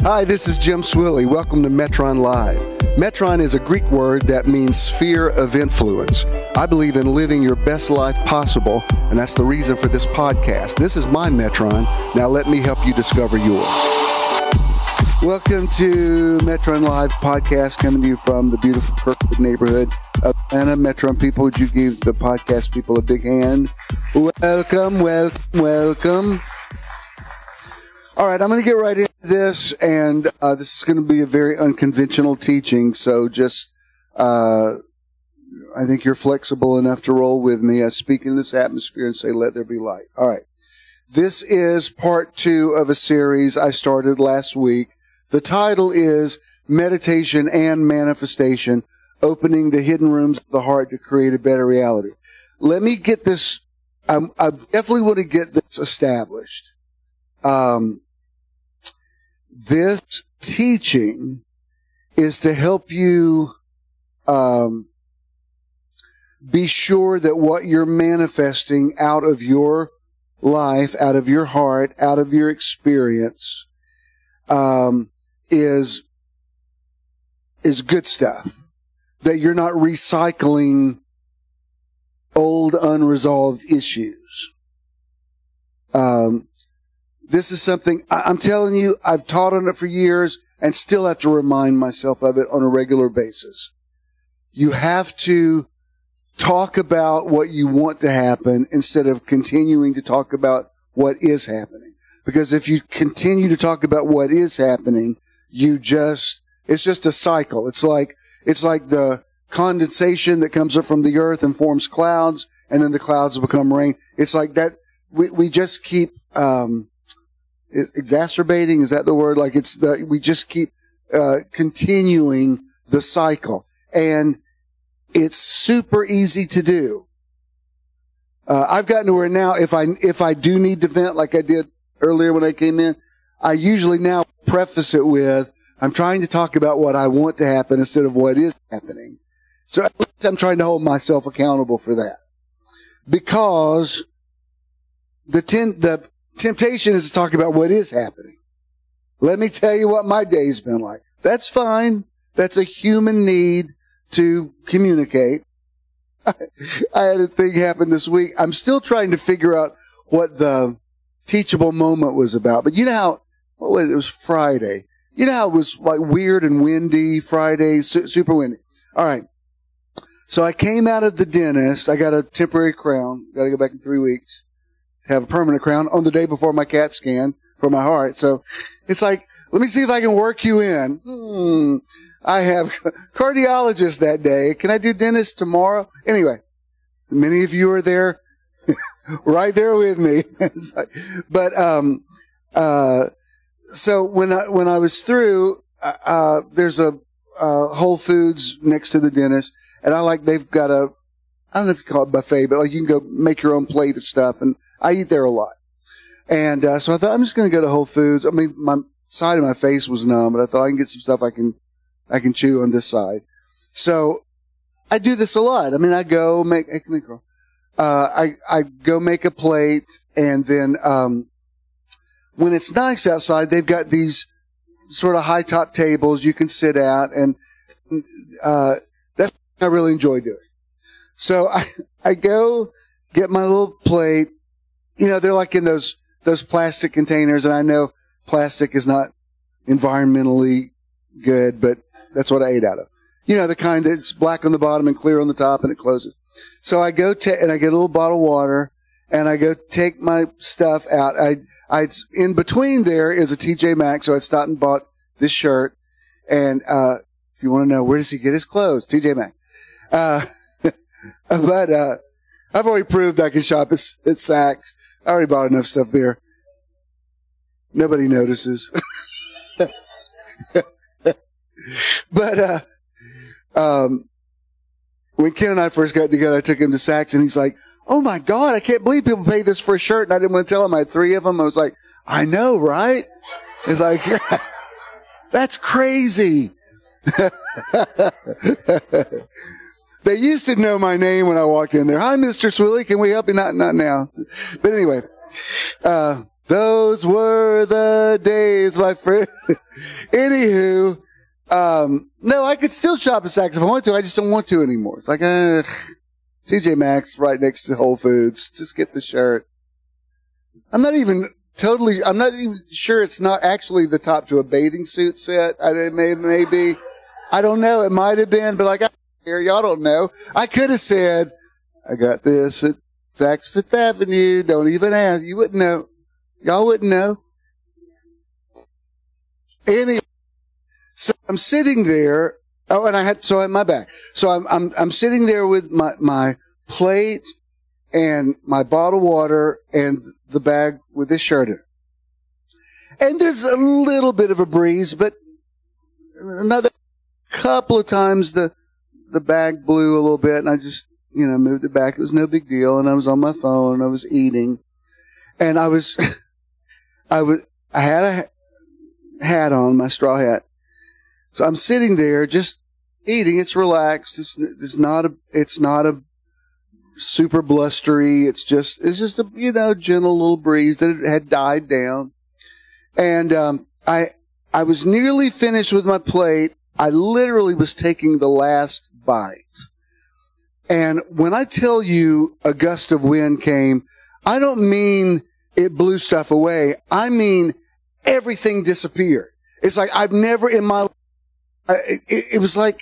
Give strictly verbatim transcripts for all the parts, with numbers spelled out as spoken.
Hi, this is Jim Swilley. Welcome to Metron Live. Metron is a Greek word that means sphere of influence. I believe in living your best life possible, and that's the reason for this podcast. This is my Metron. Now let me help you discover yours. Welcome to Metron Live podcast, coming to you from the beautiful Kirkwood neighborhood of Atlanta. Metron people, would you give the podcast people a big hand? Welcome, welcome, welcome. All right, I'm going to get right into this, and uh, this is going to be a very unconventional teaching, so just, uh, I think you're flexible enough to roll with me. I speak in this atmosphere and say, let there be light. All right. This is part two of a series I started last week. The title is Meditation and Manifestation, Opening the Hidden Rooms of the Heart to Create a Better Reality. Let me get this, um, I definitely want to get this established. Um, This teaching is to help you um, be sure that what you're manifesting out of your life, out of your heart, out of your experience um, is is good stuff. That you're not recycling old unresolved issues. Um. This is something, I'm telling you, I've taught on it for years and still have to remind myself of it on a regular basis. You have to talk about what you want to happen instead of continuing to talk about what is happening. Because if you continue to talk about what is happening, you just, it's just a cycle. It's like, it's like the condensation that comes up from the earth and forms clouds, and then the clouds become rain. It's like that, we, we just keep, um, exacerbating, is that the word? Like it's the, we just keep, uh, continuing the cycle. And it's super easy to do. Uh, I've gotten to where now, if I, if I do need to vent like I did earlier when I came in, I usually now preface it with, I'm trying to talk about what I want to happen instead of what is happening. So at least I'm trying to hold myself accountable for that. Because the ten, the, temptation is to talk about what is happening. Let me tell you what my day's been like. That's fine. That's a human need to communicate. I, I had a thing happen this week. I'm still trying to figure out what the teachable moment was about. But you know how, what was it? It was Friday. You know how it was like weird and windy Friday, su- super windy. All right. So I came out of the dentist. I got a temporary crown. Got to go back in three weeks. Have a permanent crown on the day before my CAT scan for my heart. So it's like, let me see if I can work you in. Hmm. I have cardiologist that day. Can I do dentist tomorrow? Anyway, many of you are there, right there with me. like, but, um, uh, so when I, when I was through, uh, there's a, uh, Whole Foods next to the dentist, and I like, they've got a, I don't know if you call it buffet, but like you can go make your own plate of stuff, and I eat there a lot. And uh, so I thought, I'm just going to go to Whole Foods. I mean, my side of my face was numb, but I thought I can get some stuff I can I can chew on this side. So I do this a lot. I mean, I go make, hey, come here, girl. Uh, I, I go make a plate, and then um, when it's nice outside, they've got these sort of high-top tables you can sit at, and uh, that's what I really enjoy doing. So I, I go get my little plate. You know, they're like in those, those plastic containers, and I know plastic is not environmentally good, but that's what I ate out of. You know, the kind that's black on the bottom and clear on the top, and it closes. So I go ta- and I get a little bottle of water, and I go take my stuff out. I, I, in between there is a T J Maxx, so I stopped and bought this shirt. And, uh, if you want to know, where does he get his clothes? T J Maxx. Uh, but, uh, I've already proved I can shop at, at Saks. I already bought enough stuff there. Nobody notices. But, uh, um, when Ken and I first got together, I took him to Saks, and he's like, oh my God, I can't believe people pay this for a shirt. And I didn't want to tell him I had three of them. I was like, I know, right? It's like, that's crazy. They used to know my name when I walked in there. Hi, Mister Swilley. Can we help you? Not, not now. But anyway, uh, Those were the days, my friend. Anywho, um, no, I could still shop at Saks if I want to. I just don't want to anymore. It's like, uh, T J Maxx right next to Whole Foods. Just get the shirt. I'm not even totally, I'm not even sure it's not actually the top to a bathing suit set. I, it may, maybe, I don't know. It might have been, but like, I don't care. Y'all don't know. I could have said, I got this at Saks Fifth Avenue. Don't even ask. You wouldn't know. Y'all wouldn't know. Anyway, so I'm sitting there. Oh, and I had, so I had my back. So I'm, I'm, I'm sitting there with my, my plate and my bottle of water and the bag with this shirt in it. And there's a little bit of a breeze, but another couple of times the, the bag blew a little bit and I just, you know, moved it back. It was no big deal. And I was on my phone. I was eating and I was, I was, I had a hat on, my straw hat. So I'm sitting there just eating. It's relaxed. It's, it's not a, it's not a super blustery. It's just, it's just a, you know, gentle little breeze that it had died down. And, um, I, I was nearly finished with my plate. I literally was taking the last bite. And when I tell you a gust of wind came, I don't mean it blew stuff away. I mean, everything disappeared. It's like I've never in my, it, it, it was like,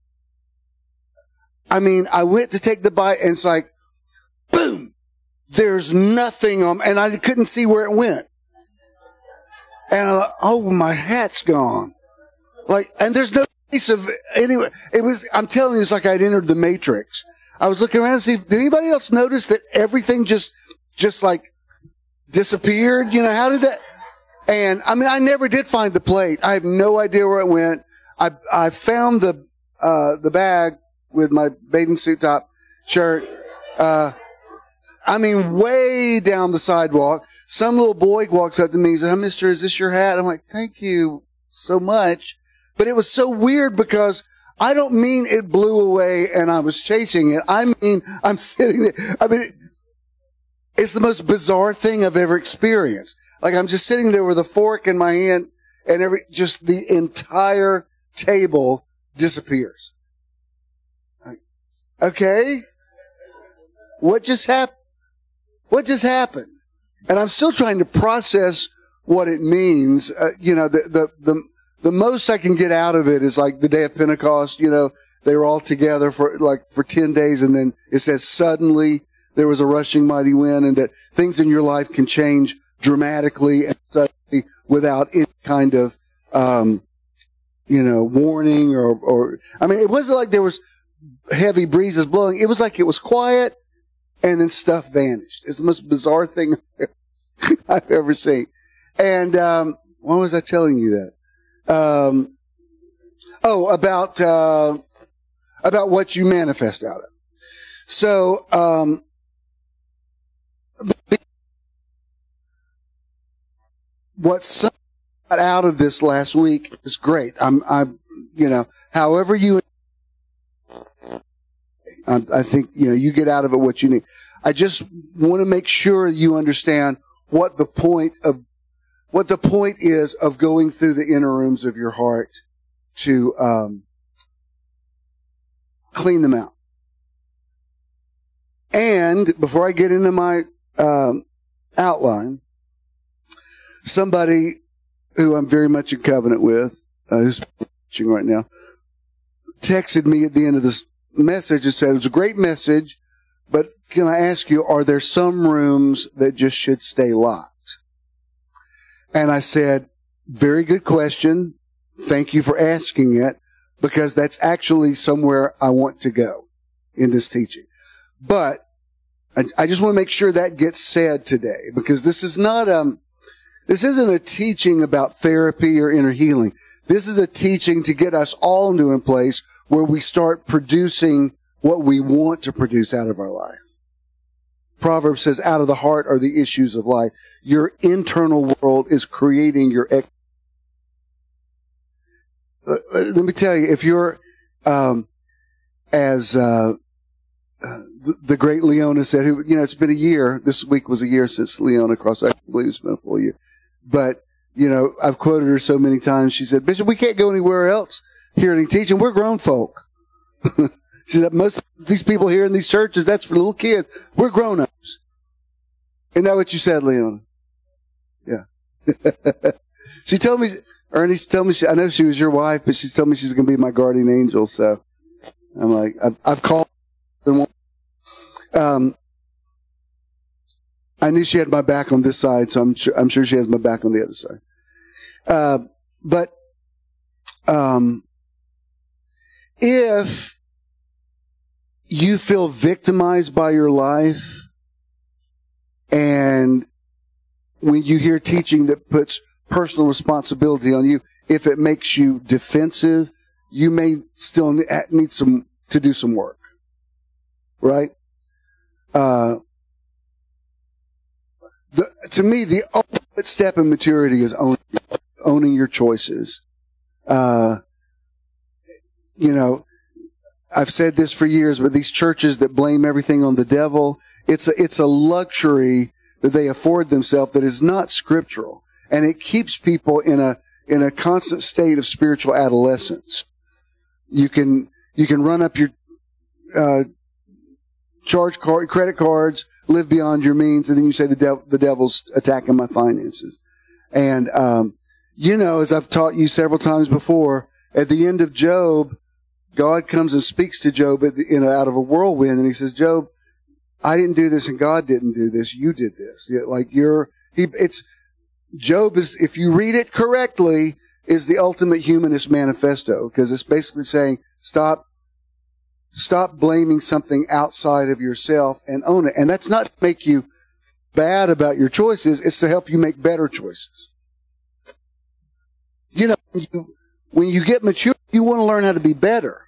I mean, I went to take the bite and it's like, boom, there's nothing on, and I couldn't see where it went. And I thought, oh, my hat's gone. Like, and there's no piece of, anyway, it was, I'm telling you, it's like I'd entered the Matrix. I was looking around to see, did anybody else notice that everything just, just like disappeared? You know, how did that? And I mean, I never did find the plate. I have no idea where it went. I, I found the, uh, the bag with my bathing suit top shirt. Uh, I mean, way down the sidewalk. Some little boy walks up to me and says, "Hey, mister, is this your hat?" I'm like, "Thank you so much." But it was so weird because I don't mean it blew away and I was chasing it. I mean, I'm sitting there. I mean, it's the most bizarre thing I've ever experienced. Like I'm just sitting there with a fork in my hand and every, just the entire table disappears. Like, okay. What just happened? What just happened? And I'm still trying to process what it means. Uh, you know, the, the, the, the most I can get out of it is like the day of Pentecost, you know, they were all together for like for ten days. And then it says suddenly there was a rushing mighty wind and that things in your life can change dramatically and suddenly without any kind of, um, you know, warning or, or, I mean, it wasn't like there was heavy breezes blowing. It was like it was quiet and then stuff vanished. It's the most bizarre thing I've ever seen. And, um, why was I telling you that? Um, oh, about, uh, about what you manifest out of. So, um, what some got out of this last week is great. I'm, I'm, you know, however you, I, I think, you know, you get out of it what you need. I just want to make sure you understand what the point of, what the point is of going through the inner rooms of your heart to, um, clean them out. And before I get into my, um, outline, somebody who I'm very much in covenant with, uh, who's watching right now, texted me at the end of this message and said, "It was a great message, but can I ask you, are there some rooms that just should stay locked?" And I said, "Very good question. Thank you for asking it, because that's actually somewhere I want to go in this teaching." But I, I just want to make sure that gets said today, because this is not, um, this isn't a teaching about therapy or inner healing. This is a teaching to get us all into a place where we start producing what we want to produce out of our life. Proverbs says, out of the heart are the issues of life. Your internal world is creating your ex- Let me tell you, if you're, um, as, uh, uh, the, the great Leona said, who, you know, it's been a year. This week was a year since Leona crossed. I believe it's been a full year. But, you know, I've quoted her so many times. She said, Bishop, we can't go anywhere else hearing and teaching. We're grown folk. She said, most of these people here in these churches, that's for little kids. We're grown-ups. Isn't that what you said, Leona? Yeah. She told me, Ernie told me, she, I know she was your wife, but she's told me she's going to be my guardian angel. So I'm like, I've, I've called. Um, I knew she had my back on this side, so I'm sure, I'm sure she has my back on the other side. Uh, but, um, if you feel victimized by your life, and when you hear teaching that puts personal responsibility on you, if it makes you defensive, you may still need some to do some work, right? Uh, the, to me, the ultimate step in maturity is owning, owning your choices. Uh, you know, I've said this for years, but these churches that blame everything on the devil, it's a, it's a luxury that they afford themselves that is not scriptural. And it keeps people in a, in a constant state of spiritual adolescence. You can, you can run up your, uh, charge card, credit cards, live beyond your means, and then you say the devil, the devil's attacking my finances. And, um, you know, as I've taught you several times before, at the end of Job, God comes and speaks to Job at the, in a, out of a whirlwind, and he says, Job, I didn't do this and God didn't do this. You did this. Like you're, he, it's, Job is, if you read it correctly, is the ultimate humanist manifesto, because it's basically saying, stop, stop blaming something outside of yourself and own it. And that's not to make you bad about your choices. It's to help you make better choices. You know, when you, when you get mature, you want to learn how to be better.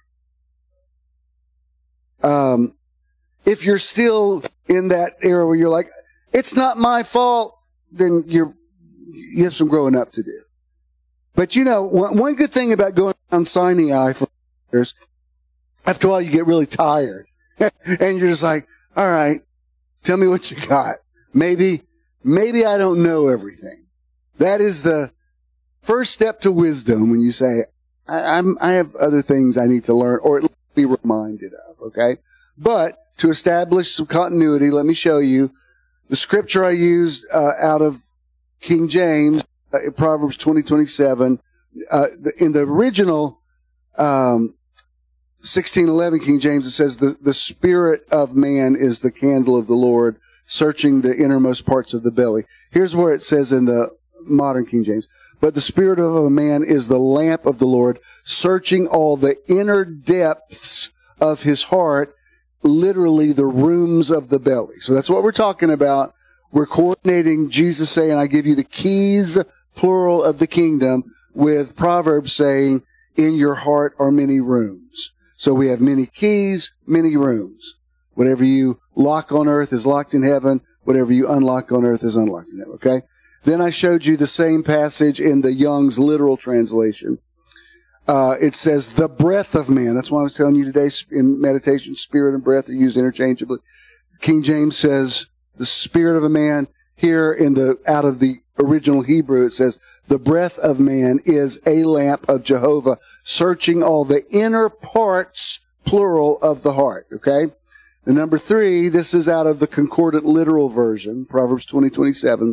Um, if you're still in that era where you're like, it's not my fault, then you're, you have some growing up to do. But you know, one, one good thing about going on Sinai for years, after a while you get really tired. And you're just like, all right, tell me what you got. Maybe, maybe I don't know everything. That is the first step to wisdom when you say, I, I'm, I have other things I need to learn or at least be reminded of, okay? But to establish some continuity, let me show you the scripture I used uh, out of King James, uh, Proverbs twenty twenty-seven. Uh, the, in the original um, sixteen eleven King James, it says, the, the spirit of man is the candle of the Lord, searching the innermost parts of the belly. Here's where it says in the modern King James. But the spirit of a man is the lamp of the Lord, searching all the inner depths of his heart, literally the rooms of the belly. So that's what we're talking about. We're coordinating Jesus saying, I give you the keys, plural, of the kingdom, with Proverbs saying, in your heart are many rooms. So we have many keys, many rooms. Whatever you lock on earth is locked in heaven. Whatever you unlock on earth is unlocked in heaven. Okay? Then I showed you the same passage in the Young's literal translation. Uh, it says, the breath of man. That's why I was telling you today in meditation, spirit and breath are used interchangeably. King James says, the spirit of a man. Here in the, out of the original Hebrew, it says, the breath of man is a lamp of Jehovah, searching all the inner parts, plural, of the heart. Okay? And number three, this is out of the Concordant Literal Version, Proverbs twenty twenty-seven.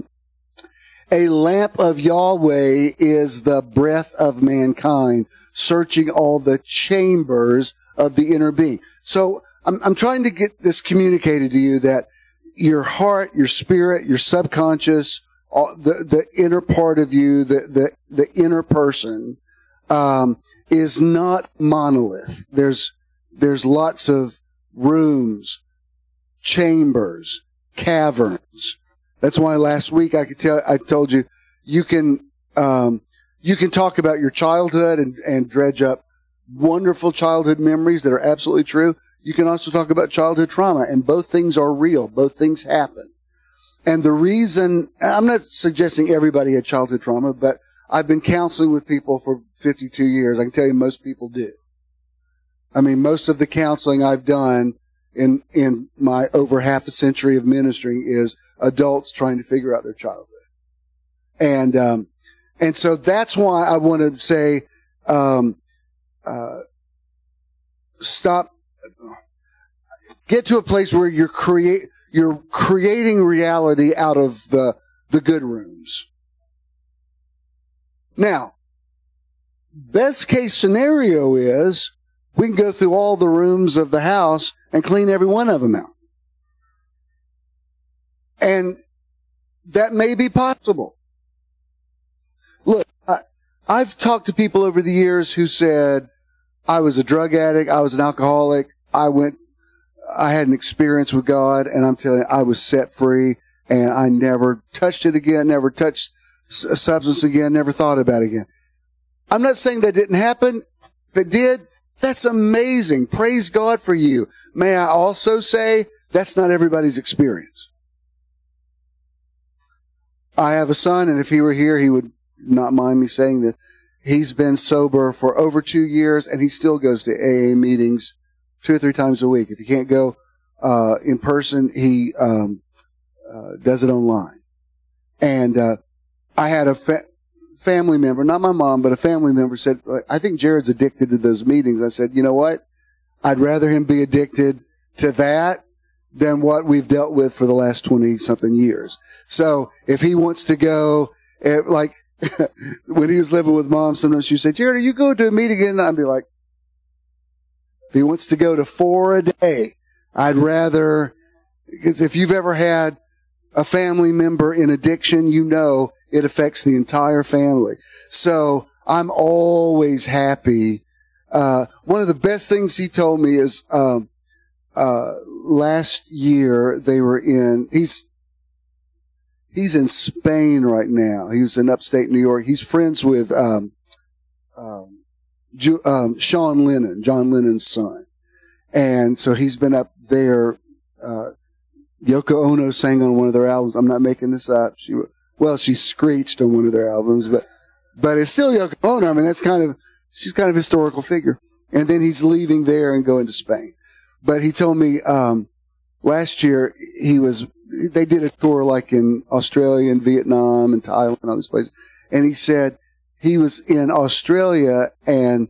A lamp of Yahweh is the breath of mankind, searching all the chambers of the inner being. So I'm, I'm trying to get this communicated to you that your heart, your spirit, your subconscious, all, the, the inner part of you, the, the, the inner person, um, is not monolith. There's, there's lots of rooms, chambers, caverns. That's why last week I could tell, I told you, you can, um, you can talk about your childhood and, and dredge up wonderful childhood memories that are absolutely true. You can also talk about childhood trauma, and both things are real. Both things happen. And the reason, I'm not suggesting everybody had childhood trauma, but I've been counseling with people for fifty-two years. I can tell you most people do. I mean, most of the counseling I've done in, in my over half a century of ministering is adults trying to figure out their childhood. And, um, and so that's why I want to say, um, uh, stop, get to a place where you're create, you're creating reality out of the, the good rooms. Now, best case scenario is we can go through all the rooms of the house and clean every one of them out. And that may be possible. Look, I, I've talked to people over the years who said, I was a drug addict, I was an alcoholic, I went, I had an experience with God, and I'm telling you, I was set free, and I never touched it again, never touched a substance again, never thought about it again. I'm not saying that didn't happen. If it did, that's amazing. Praise God for you. May I also say, that's not everybody's experience. I have a son, and if he were here, he would not mind me saying that he's been sober for over two years, and he still goes to A A meetings two or three times a week. If he can't go uh in person, he um uh, does it online. And uh I had a fa- family member, not my mom, but a family member said, I think Jared's addicted to those meetings. I said, you know what? I'd rather him be addicted to that than what we've dealt with for the last twenty-something years. So if he wants to go, eh, like, when he was living with Mom, sometimes she'd say, Jared, are you going to a meeting again? And I'd be like, if he wants to go to four a day, I'd rather, because if you've ever had a family member in addiction, you know it affects the entire family. So I'm always happy. Uh, one of the best things he told me is, um, uh, last year they were in, he's, he's in Spain right now. He was in upstate New York. He's friends with, um, um, Ju- um, Sean Lennon, John Lennon's son. And so he's been up there. Uh, Yoko Ono sang on one of their albums. I'm not making this up. She, well, she screeched on one of their albums, but, but it's still Yoko Ono. I mean, that's kind of, she's kind of a historical figure. And then he's leaving there and going to Spain. But he told me, um, last year he was, they did a tour like in Australia and Vietnam and Thailand and all these places. And he said he was in Australia and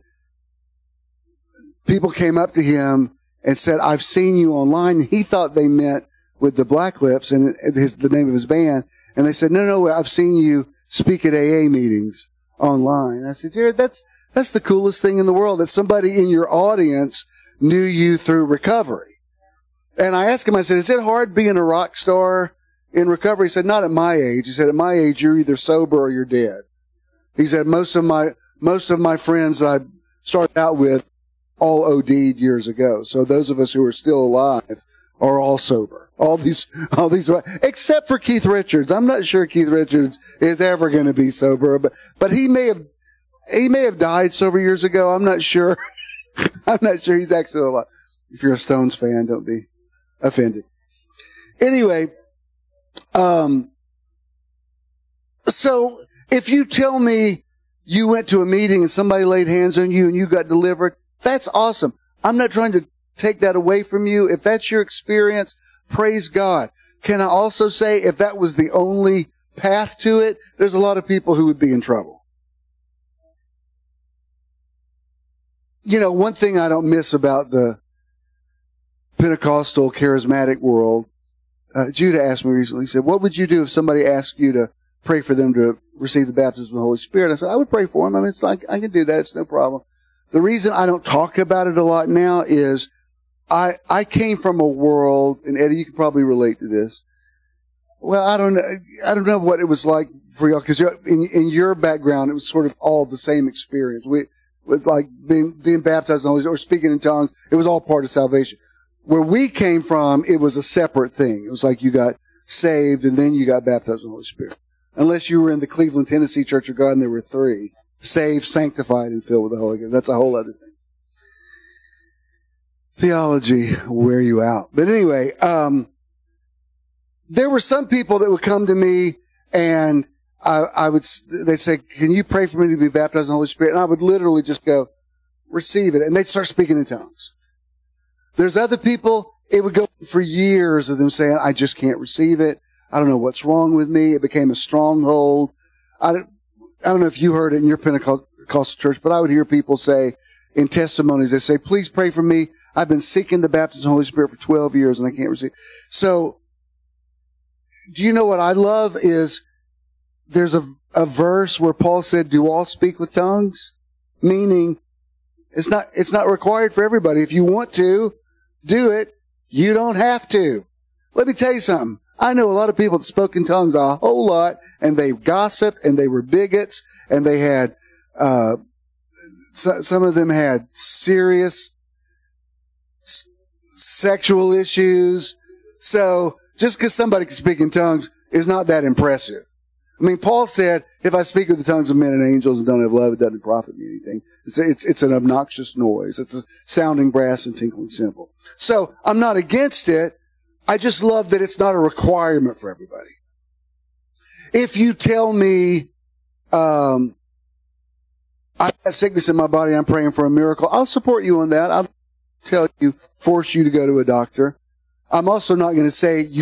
people came up to him and said, I've seen you online. And he thought they meant with the Black Lips and his, the name of his band. And they said, no, no, I've seen you speak at A A meetings online. And I said, Jared, that's, that's the coolest thing in the world, that somebody in your audience knew you through recovery. And I asked him, I said, is it hard being a rock star in recovery? He said, not at my age. He said, at my age, you're either sober or you're dead. He said, most of my, most of my friends that I started out with all O D'd years ago. So those of us who are still alive are all sober. All these, all these, except for Keith Richards. I'm not sure Keith Richards is ever going to be sober, but, but he may have, he may have died several years ago. I'm not sure. I'm not sure he's actually alive. If you're a Stones fan, don't be offended. Anyway, um, so if you tell me you went to a meeting and somebody laid hands on you and you got delivered, that's awesome. I'm not trying to take that away from you. If that's your experience, praise God. Can I also say if that was the only path to it, there's a lot of people who would be in trouble. You know, one thing I don't miss about the Pentecostal charismatic world, uh, Judah asked me recently, he said, what would you do if somebody asked you to pray for them to receive the baptism of the Holy Spirit? I said, I would pray for them. I mean, it's like, I can do that. It's no problem. The reason I don't talk about it a lot now is I, I came from a world, and Eddie, you can probably relate to this. Well, I don't know, I don't know what it was like for y'all, because in, in your background, it was sort of all the same experience. We, with like being, being baptized in the Holy Spirit or speaking in tongues, it was all part of salvation. Where we came from, it was a separate thing. It was like you got saved and then you got baptized in the Holy Spirit. Unless you were in the Cleveland, Tennessee Church of God and there were three. Saved, sanctified, and filled with the Holy Ghost. That's a whole other thing. Theology will wear you out. But anyway, um, there were some people that would come to me and I, I would, they'd say, can you pray for me to be baptized in the Holy Spirit? And I would literally just go, receive it. And they'd start speaking in tongues. There's other people, it would go for years of them saying, I just can't receive it. I don't know what's wrong with me. It became a stronghold. I don't, I don't know if you heard it in your Pentecostal church, but I would hear people say in testimonies, they say, please pray for me. I've been seeking the baptism of the Holy Spirit for twelve years and I can't receive it. So, do you know what I love is there's a, a verse where Paul said, do all speak with tongues? Meaning, it's not, it's not required for everybody. If you want to do it, you don't have to. Let me tell you something. I know a lot of people that spoke in tongues a whole lot, and they gossiped, and they were bigots, and they had, uh, so, some of them had serious s- sexual issues. So, just because somebody can speak in tongues is not that impressive. I mean, Paul said, if I speak with the tongues of men and angels and don't have love, it doesn't profit me anything. It's, it's, it's an obnoxious noise. It's a sounding brass and tinkling cymbal. So, I'm not against it. I just love that it's not a requirement for everybody. If you tell me, um, I've got sickness in my body, I'm praying for a miracle, I'll support you on that. I'll tell you, force you to go to a doctor. I'm also not going to say, you,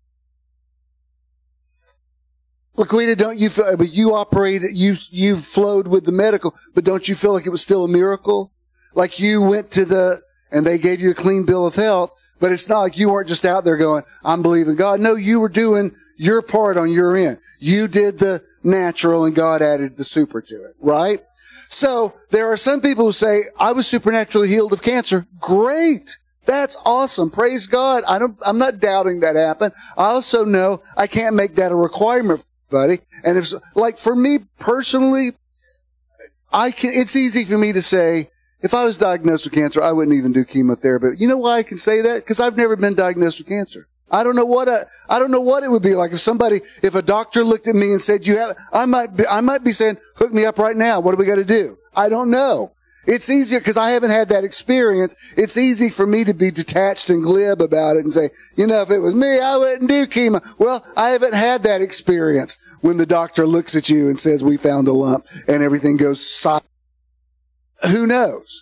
Laquita, don't you feel, but you operated, you, you flowed with the medical, but don't you feel like it was still a miracle? Like you went to the, and they gave you a clean bill of health, but it's not like you weren't just out there going, I'm believing God. No, you were doing your part on your end. You did the natural and God added the super to it, right? So there are some people who say, I was supernaturally healed of cancer. Great. That's awesome. Praise God. I don't, I'm not doubting that happened. I also know I can't make that a requirement, buddy. And if, like for me personally, I can, it's easy for me to say, if I was diagnosed with cancer, I wouldn't even do chemotherapy. You know why I can say that? Because I've never been diagnosed with cancer. I don't know what a, I don't know what it would be like if somebody, if a doctor looked at me and said, "You have," I might be, I might be saying, "Hook me up right now. What do we got to do?" I don't know. It's easier because I haven't had that experience. It's easy for me to be detached and glib about it and say, you know, if it was me, I wouldn't do chemo. Well, I haven't had that experience when the doctor looks at you and says, "We found a lump," and everything goes silent. Who knows?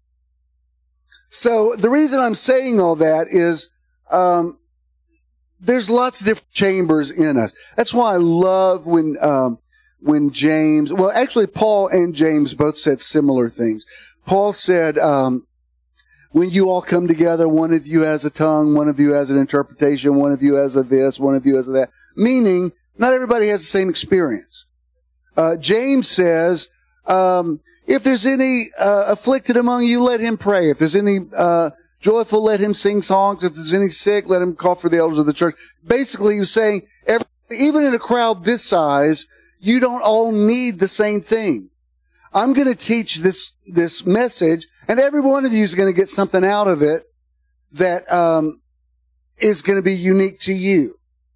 So the reason I'm saying all that is, um, there's lots of different chambers in us. That's why I love when, um, when James, well, actually Paul and James both said similar things. Paul said, um, when you all come together, one of you has a tongue, one of you has an interpretation, one of you has a this, one of you has a that. Meaning, not everybody has the same experience. Uh, James says, um, if there's any uh, afflicted among you, let him pray. If there's any uh, joyful, let him sing songs. If there's any sick, let him call for the elders of the church. Basically, he's saying, every, even in a crowd this size, you don't all need the same thing. I'm going to teach this this message, and every one of you is going to get something out of it that um, is going to be unique to you.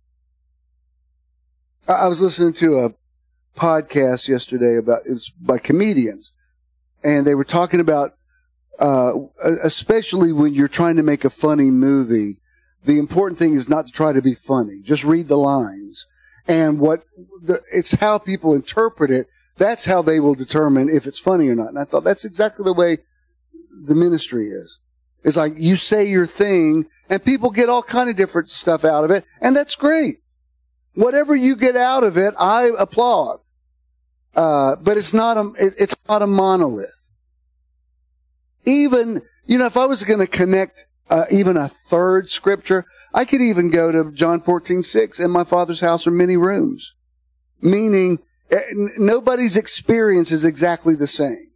I was listening to a podcast yesterday about, it was by comedians, and they were talking about, uh, especially when you're trying to make a funny movie, the important thing is not to try to be funny. Just read the lines. And what the, it's how people interpret it. That's how they will determine if it's funny or not. And I thought that's exactly the way the ministry is. It's like you say your thing and people get all kind of different stuff out of it. And that's great. Whatever you get out of it, I applaud. Uh, but it's not a, it, it's not a monolith. Even, you know, if I was going to connect uh, even a third scripture, I could even go to John fourteen six. In my Father's house are many rooms. Meaning, nobody's experience is exactly the same.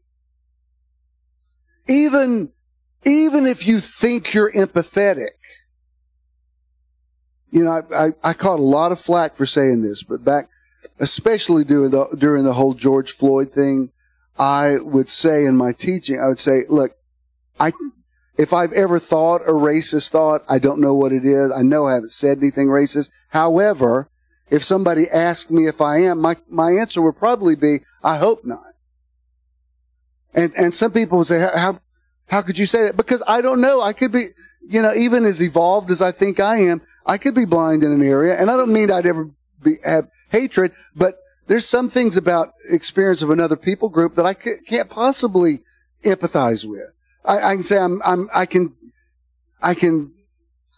Even, even if you think you're empathetic, you know, I, I, I caught a lot of flack for saying this, but back, especially during the, during the whole George Floyd thing, I would say in my teaching, I would say, look, I, if I've ever thought a racist thought, I don't know what it is. I know I haven't said anything racist. However, if somebody asked me if I am, my, my answer would probably be, I hope not. And, and some people would say, how, how could you say that? Because I don't know. I could be, you know, even as evolved as I think I am, I could be blind in an area. And I don't mean I'd ever be, have hatred, but there's some things about experience of another people group that I can't possibly empathize with. I, I can say I'm, I'm, I can, I can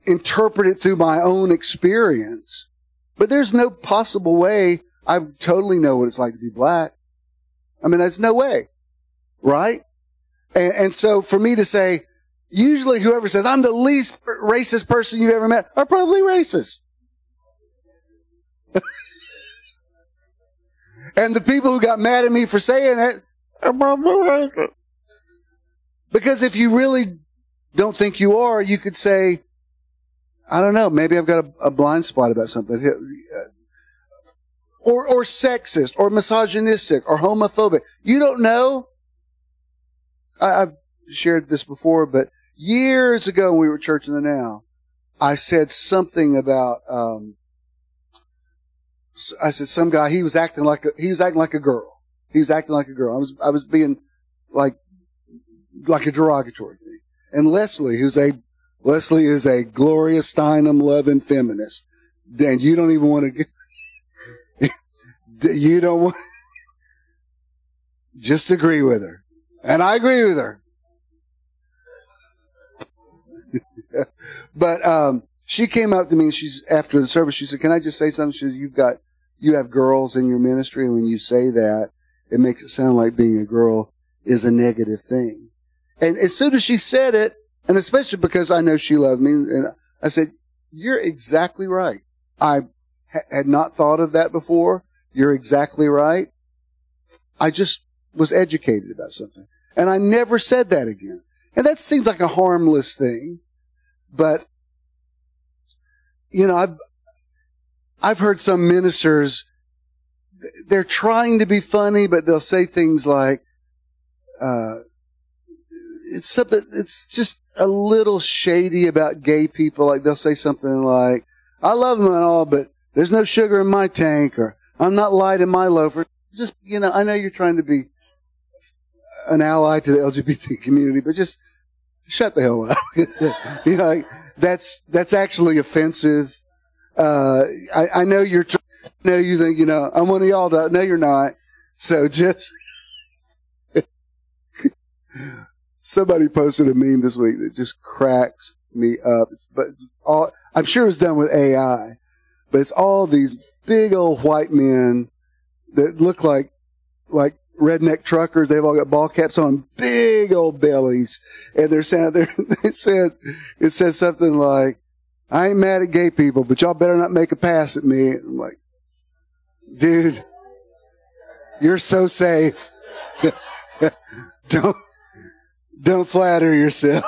interpret it through my own experience. But there's no possible way I totally know what it's like to be black. I mean, there's no way. Right? And, and so for me to say, usually whoever says, I'm the least racist person you ever met, are probably racist. And the people who got mad at me for saying it are probably racist. Because if you really don't think you are, you could say, I don't know, maybe I've got a, a blind spot about something. Or, or sexist, or misogynistic, or homophobic. You don't know. I, I've shared this before, but years ago when we were at Church in the Now, I said something about, um, I said some guy, he was acting like a, he was acting like a girl. He was acting like a girl. I was, I was being like, like a derogatory thing. And Leslie, who's a, Leslie is a Gloria Steinem loving feminist. And you don't even want to get, you don't want, just agree with her. And I agree with her. But, um, she came up to me and she's, after the service, she said, can I just say something? She said, you've got, you have girls in your ministry. And when you say that, it makes it sound like being a girl is a negative thing. And as soon as she said it, and especially because I know she loved me, and I said, you're exactly right. I ha- had not thought of that before. You're exactly right. I just was educated about something. And I never said that again. And that seems like a harmless thing. But, you know, I've, I've heard some ministers, they're trying to be funny, but they'll say things like, uh, it's something, it's just a little shady about gay people. Like they'll say something like, I love them and all, but there's no sugar in my tank, or I'm not light in my loafer. Just, you know, I know you're trying to be an ally to the L G B T community, but just shut the hell up. You know, like, that's, that's actually offensive. Uh, I, I know you're, tr- I know you think, you know, I'm one of y'all. To, no, you're not. So just, somebody posted a meme this week that just cracks me up. It's, but all, I'm sure it was done with A I, but it's all these big old white men that look like, like redneck truckers. They've all got ball caps on, big old bellies. And they're standing there. They said, it says something like, I ain't mad at gay people, but y'all better not make a pass at me. And I'm like, dude, you're so safe. don't, don't flatter yourself.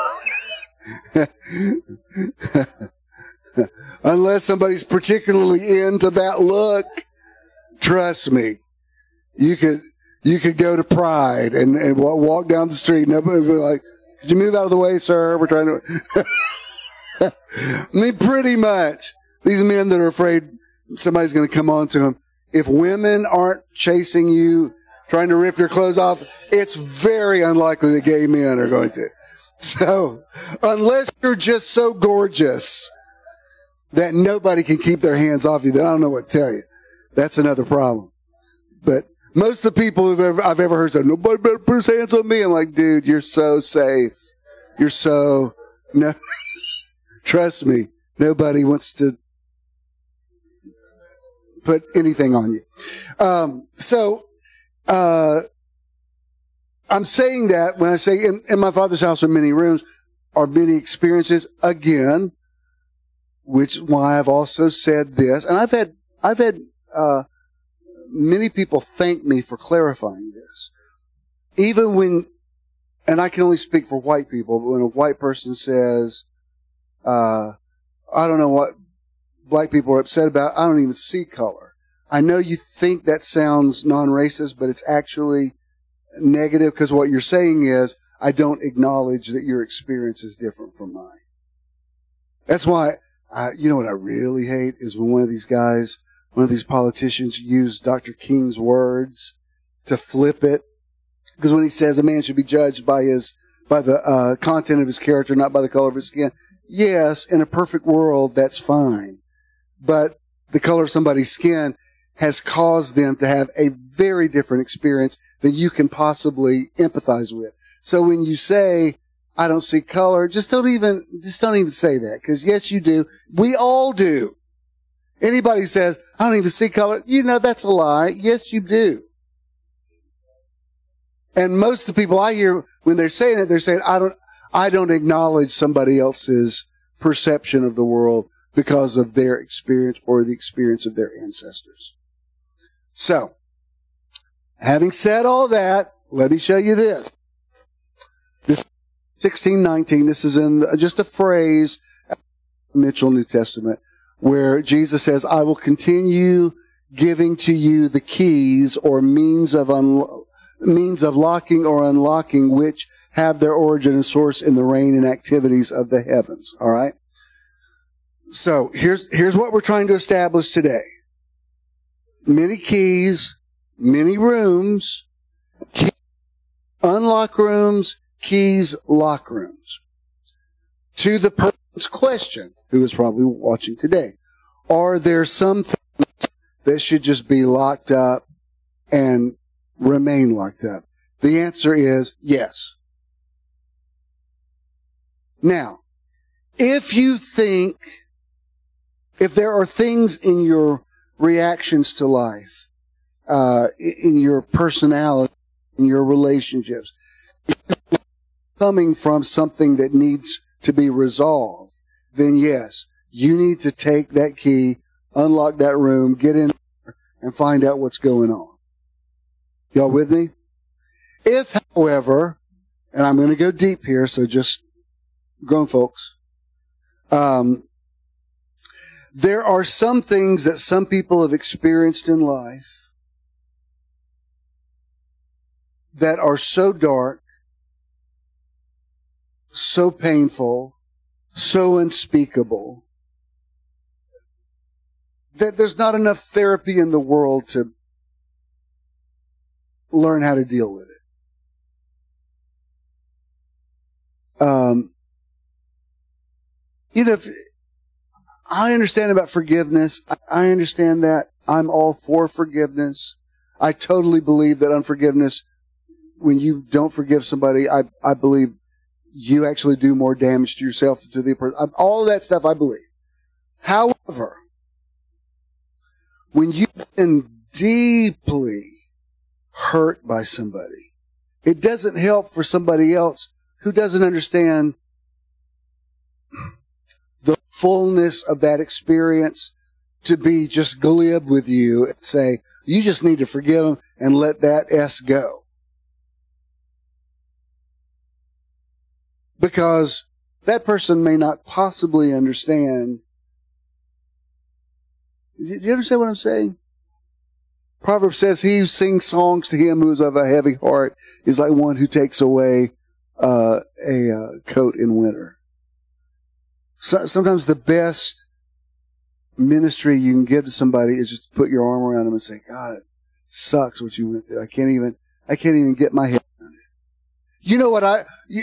Unless somebody's particularly into that look, trust me, you could, you could go to Pride and, and walk down the street and everybody would be like, could you move out of the way, sir? We're trying to, I mean, pretty much these men that are afraid somebody's going to come on to them. If women aren't chasing you, trying to rip your clothes off, it's very unlikely that gay men are going to. So, unless you're just so gorgeous that nobody can keep their hands off you, then I don't know what to tell you. That's another problem. But most of the people who've ever, I've ever heard say, nobody better put his hands on me. I'm like, dude, you're so safe. You're so, no, trust me, nobody wants to put anything on you. Um, so, uh, I'm saying that when I say in, in my Father's house are many rooms, are many experiences, again, which is why I've also said this, and I've had, I've had, uh, many people thank me for clarifying this. Even when, and I can only speak for white people, but when a white person says, uh, I don't know what black people are upset about, I don't even see color. I know you think that sounds non-racist, but it's actually negative, because what you're saying is, I don't acknowledge that your experience is different from mine. That's why, I, you know what I really hate is when one of these guys, one of these politicians use Doctor King's words to flip it. Because when he says a man should be judged by his, by the uh, content of his character, not by the color of his skin. Yes, in a perfect world, that's fine. But the color of somebody's skin has caused them to have a very different experience than you can possibly empathize with. So when you say, I don't see color. Just don't even, just don't even say that. Because yes, you do. We all do. Anybody says, I don't even see color, you know that's a lie. Yes, you do. And most of the people I hear, when they're saying it, they're saying, I don't, I don't acknowledge somebody else's perception of the world because of their experience or the experience of their ancestors. So, having said all that, let me show you this. This sixteen nineteen, this is in just a phrase, Mitchell New Testament, where Jesus says, I will continue giving to you the keys or means of unlo- means of locking or unlocking which have their origin and source in the reign and activities of the heavens. All right? So, here's, here's what we're trying to establish today. Many keys, many rooms, key, unlock rooms, keys, lock rooms. To the person's question, who is probably watching today, are there some things that should just be locked up and remain locked up? The answer is yes. Now, if you think, if there are things in your reactions to life, uh, in your personality, in your relationships, coming from something that needs to be resolved, then yes, you need to take that key, unlock that room, get in there, and find out what's going on. Y'all with me? If, however, and I'm going to go deep here, so just grown folks, um, there are some things that some people have experienced in life that are so dark, so painful, so unspeakable, that there's not enough therapy in the world to learn how to deal with it. Um, you know, if, I understand about forgiveness. I understand that. I'm all for forgiveness. I totally believe that unforgiveness, when you don't forgive somebody, I, I believe you actually do more damage to yourself and to the person. All of that stuff I believe. However, when you've been deeply hurt by somebody, it doesn't help for somebody else who doesn't understand the fullness of that experience to be just glib with you and say, you just need to forgive them and let that S go. Because that person may not possibly understand. Do you understand what I'm saying? Proverbs says, he who sings songs to him who is of a heavy heart is like one who takes away uh, a uh, coat in winter. So, sometimes the best ministry you can give to somebody is just put your arm around them and say, God, it sucks what you went through. I can't even, I can't even get my head around it. You know what I, you,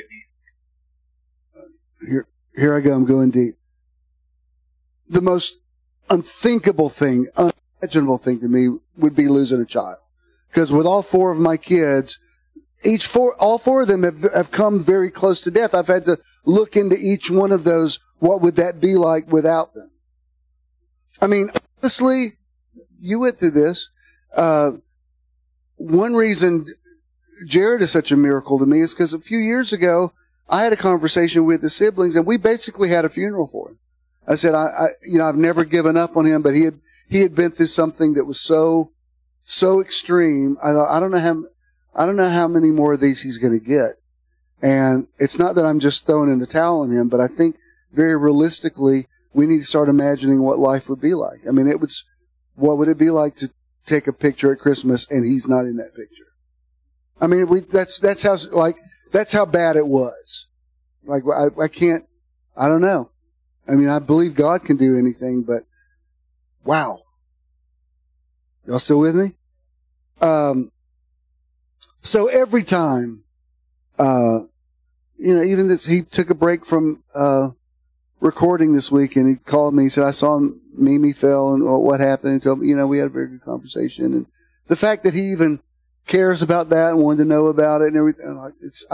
here, here I go, I'm going deep. The most unthinkable thing, unimaginable thing to me would be losing a child. Because with all four of my kids, each four, all four of them have, have come very close to death. I've had to look into each one of those. What would that be like without them? I mean, honestly, you went through this. Uh, one reason Jared is such a miracle to me is because a few years ago, I had a conversation with the siblings, and we basically had a funeral for him. I said, I, I you know, I've never given up on him, but he had he had been through something that was so so extreme. I thought, I don't know how I don't know how many more of these he's going to get. And it's not that I'm just throwing in the towel on him, but I think very realistically, we need to start imagining what life would be like. I mean, it was, what would it be like to take a picture at Christmas and he's not in that picture? I mean, we, that's, that's how, like, that's how bad it was. Like, I, I can't, I don't know. I mean, I believe God can do anything, but wow. Y'all still with me? Um, so every time, uh, you know, even this, he took a break from, uh, recording this week, and he called me. He said, I saw Mimi fell and what happened. And told me, you know, we had a very good conversation. And the fact that he even cares about that and wanted to know about it and everything, it's, I,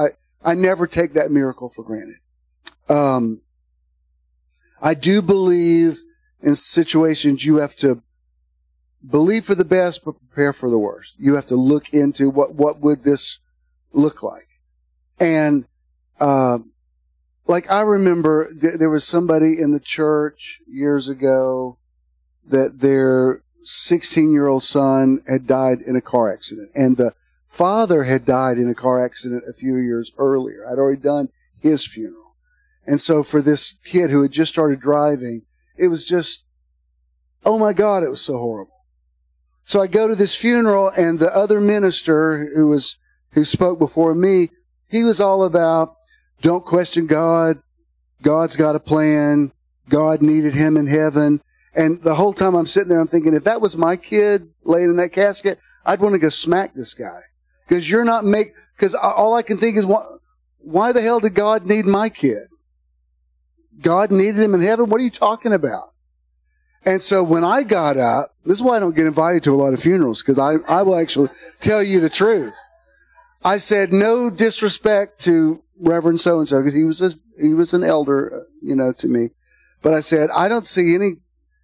I never take that miracle for granted. Um, I do believe in situations you have to believe for the best, but prepare for the worst. You have to look into what, what would this look like? And, uh, like I remember th- there was somebody in the church years ago that their sixteen-year-old son had died in a car accident. And the father had died in a car accident a few years earlier. I'd already done his funeral. And so for this kid who had just started driving, it was just, oh my God, it was so horrible. So I go to this funeral, and the other minister who was, who spoke before me, he was all about, don't question God. God's got a plan. God needed him in heaven. And the whole time I'm sitting there, I'm thinking, if that was my kid laying in that casket, I'd want to go smack this guy. Because you're not make, because all I can think is, why, why the hell did God need my kid? God needed him in heaven? What are you talking about? And so when I got up, this is why I don't get invited to a lot of funerals, because I, I will actually tell you the truth. I said, no disrespect to Reverend so-and-so, because he was a, he was an elder, you know, to me. But I said, I don't see any,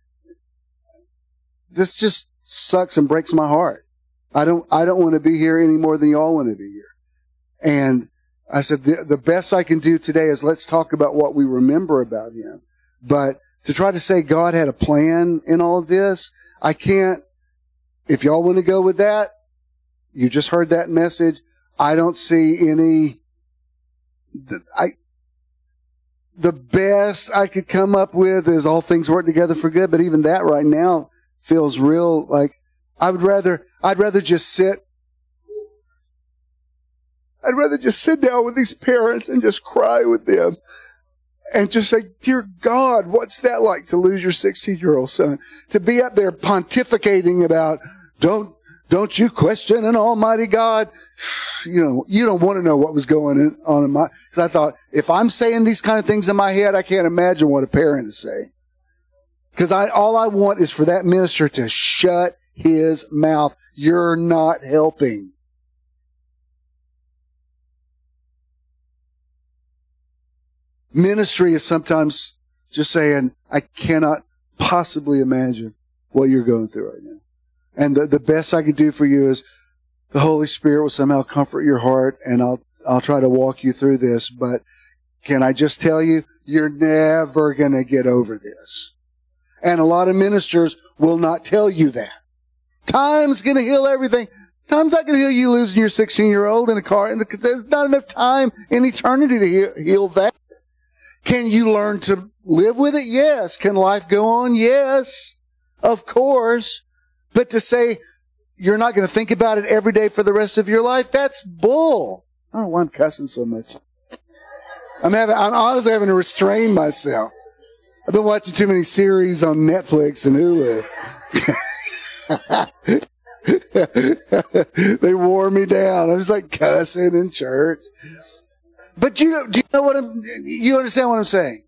this just sucks and breaks my heart. I don't, I don't want to be here any more than y'all want to be here. And I said, the, the best I can do today is let's talk about what we remember about him. But to try to say God had a plan in all of this, I can't. If y'all want to go with that, you just heard that message. I don't see any, the, I, the best I could come up with is all things work together for good. But even that right now feels real. Like I would rather, I'd rather just sit. I'd rather just sit down with these parents and just cry with them and just say, dear God, what's that like to lose your sixteen-year-old son? To be up there pontificating about, don't, don't you question an almighty God? You know, you don't want to know what was going on in my, because I thought, if I'm saying these kind of things in my head, I can't imagine what a parent is saying. Because I, all I want is for that minister to shut his mouth. You're not helping. Ministry is sometimes just saying, I cannot possibly imagine what you're going through right now. And the, the best I can do for you is the Holy Spirit will somehow comfort your heart, and I'll, I'll try to walk you through this. But can I just tell you, you're never going to get over this. And a lot of ministers will not tell you that. Time's going to heal everything. Time's not going to heal you losing your sixteen-year-old in a car. There's not enough time in eternity to heal, heal that. Can you learn to live with it? Yes. Can life go on? Yes. Of course. But to say you're not going to think about it every day for the rest of your life, that's bull. I don't know why I'm cussing so much. I'm having, I'm honestly having to restrain myself. I've been watching too many series on Netflix and Hulu. They wore me down. I was like cussing in church. But you know, do you know what I'm, you understand what I'm saying?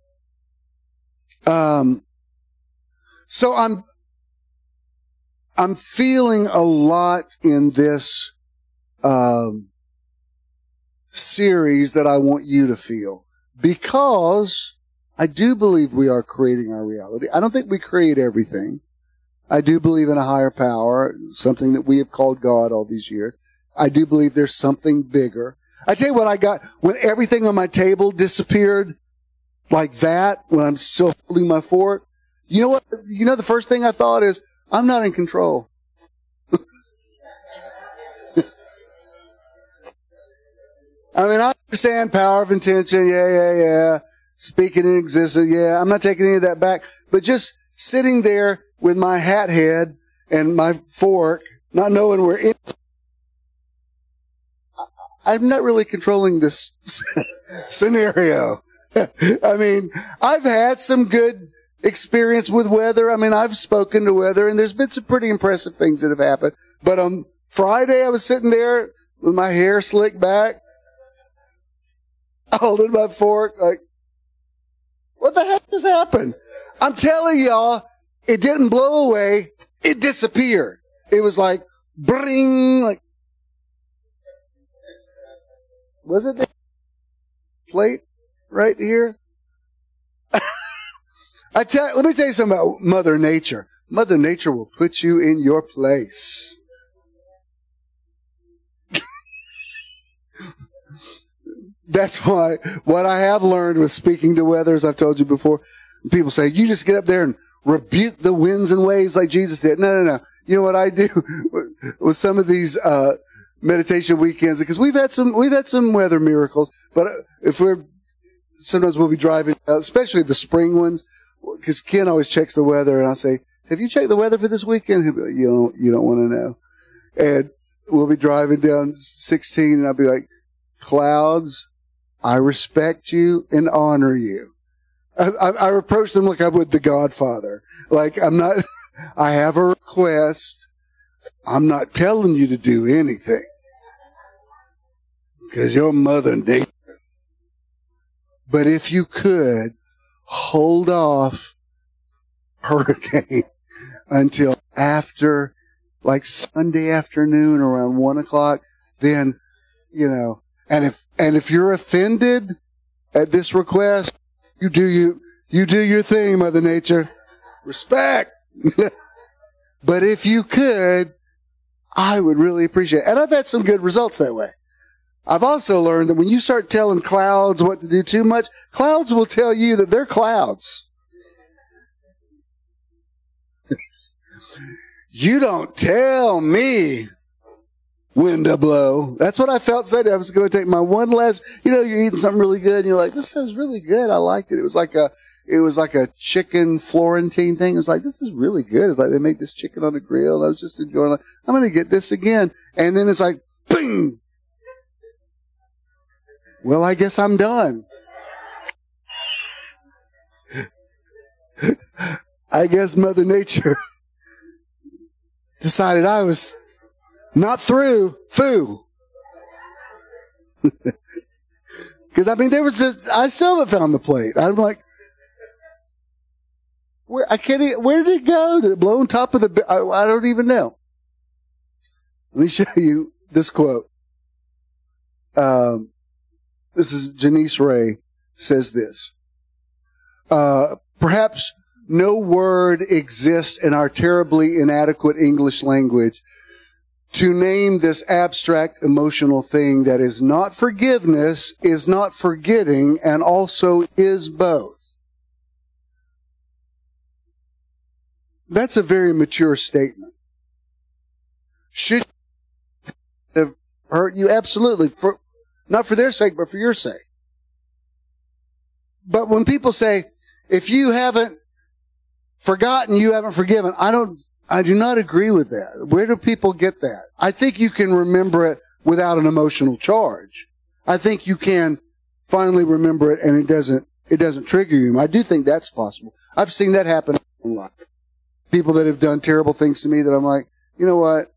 Um, so I'm, I'm feeling a lot in this, um, series that I want you to feel, because I do believe we are creating our reality. I don't think we create everything. I do believe in a higher power, something that we have called God all these years. I do believe there's something bigger. I tell you what I got, when everything on my table disappeared like that, when I'm still holding my fork, you know what, you know the first thing I thought is, I'm not in control. I mean, I understand power of intention, yeah, yeah, yeah, speaking in existence, yeah, I'm not taking any of that back, but just sitting there with my hat head and my fork, not knowing where it, I'm not really controlling this scenario. I mean, I've had some good experience with weather. I mean, I've spoken to weather, and there's been some pretty impressive things that have happened. But on Friday, I was sitting there with my hair slicked back, holding my fork, like, what the heck just happened? I'm telling y'all, it didn't blow away. It disappeared. It was like, bring, like, was it there? plate right here. I tell, let me tell you something about Mother Nature. Mother Nature will put you in your place. That's why what I have learned with speaking to weather, as I've told you before, people say, you just get up there and rebuke the winds and waves like Jesus did. No, no, no. You know what I do with some of these uh meditation weekends? Because we've had some, we've had some weather miracles, but if we're, sometimes we'll be driving, especially the spring ones, because Ken always checks the weather, and I'll say, have you checked the weather for this weekend? He'll be like, you don't, you don't want to know. And we'll be driving down sixteen, and I'll be like, clouds, I respect you and honor you. I, I, I approach them like I would the Godfather. Like, I'm not, I have a request. I'm not telling you to do anything. Because you're Mother Nature. But if you could, hold off hurricane until after, like Sunday afternoon around one o'clock, then, you know, and if, and if you're offended at this request, you do you, you do your thing, Mother Nature. Respect. But if you could, I would really appreciate it. And I've had some good results that way. I've also learned that when you start telling clouds what to do too much, clouds will tell you that they're clouds. You don't tell me when to blow. That's what I felt said. I was going to take my one last, you know, you're eating something really good and you're like, this sounds really good. I liked it. It was like a, it was like a chicken Florentine thing. It was like, this is really good. It's like they make this chicken on the grill. And I was just enjoying it. I'm going to get this again. And then it's like, bing. Well, I guess I'm done. I guess Mother Nature decided I was not through. Foo. Because, I mean, there was just, I still haven't found the plate. I'm like, where, I can't even, where did it go? Did it blow on top of the, I, I don't even know. Let me show you this quote. Um, This is Janice Ray says this. Uh, perhaps no word exists in our terribly inadequate English language to name this abstract emotional thing that is not forgiveness, is not forgetting, and also is both. That's a very mature statement. Should it have hurt you? Absolutely. For, Not for their sake, but for your sake. But when people say, if you haven't forgotten, you haven't forgiven, I don't, I do not agree with that. Where do people get that? I think you can remember it without an emotional charge. I think you can finally remember it and it doesn't, it doesn't trigger you. I do think that's possible. I've seen that happen a lot. People that have done terrible things to me that I'm like, you know what?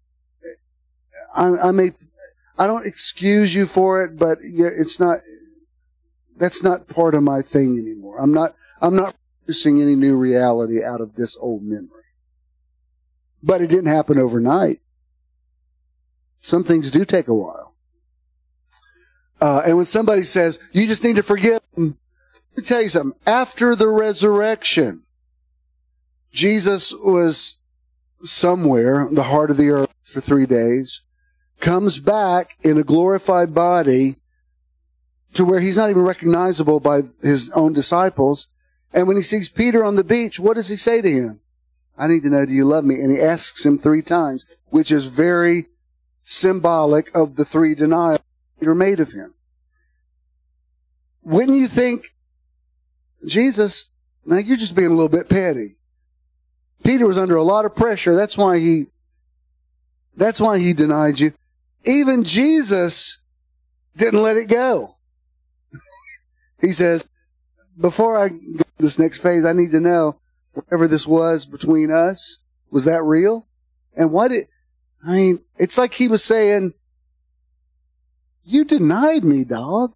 I, I may, I don't excuse you for it, but it's not, that's not part of my thing anymore. I'm not, I'm not producing any new reality out of this old memory. But it didn't happen overnight. Some things do take a while. Uh, and when somebody says, you just need to forgive them, let me tell you something. After the resurrection, Jesus was somewhere in the heart of the earth for three days. Comes back in a glorified body to where he's not even recognizable by his own disciples. And when he sees Peter on the beach, what does he say to him? I need to know, do you love me? And he asks him three times, which is very symbolic of the three denials Peter made of him. Wouldn't you think, Jesus, now you're just being a little bit petty. Peter was under a lot of pressure. That's why he, that's why he denied you. Even Jesus didn't let it go. He says, before I go to this next phase, I need to know, whatever this was between us, was that real? And what it, I mean, it's like he was saying, you denied me, dog.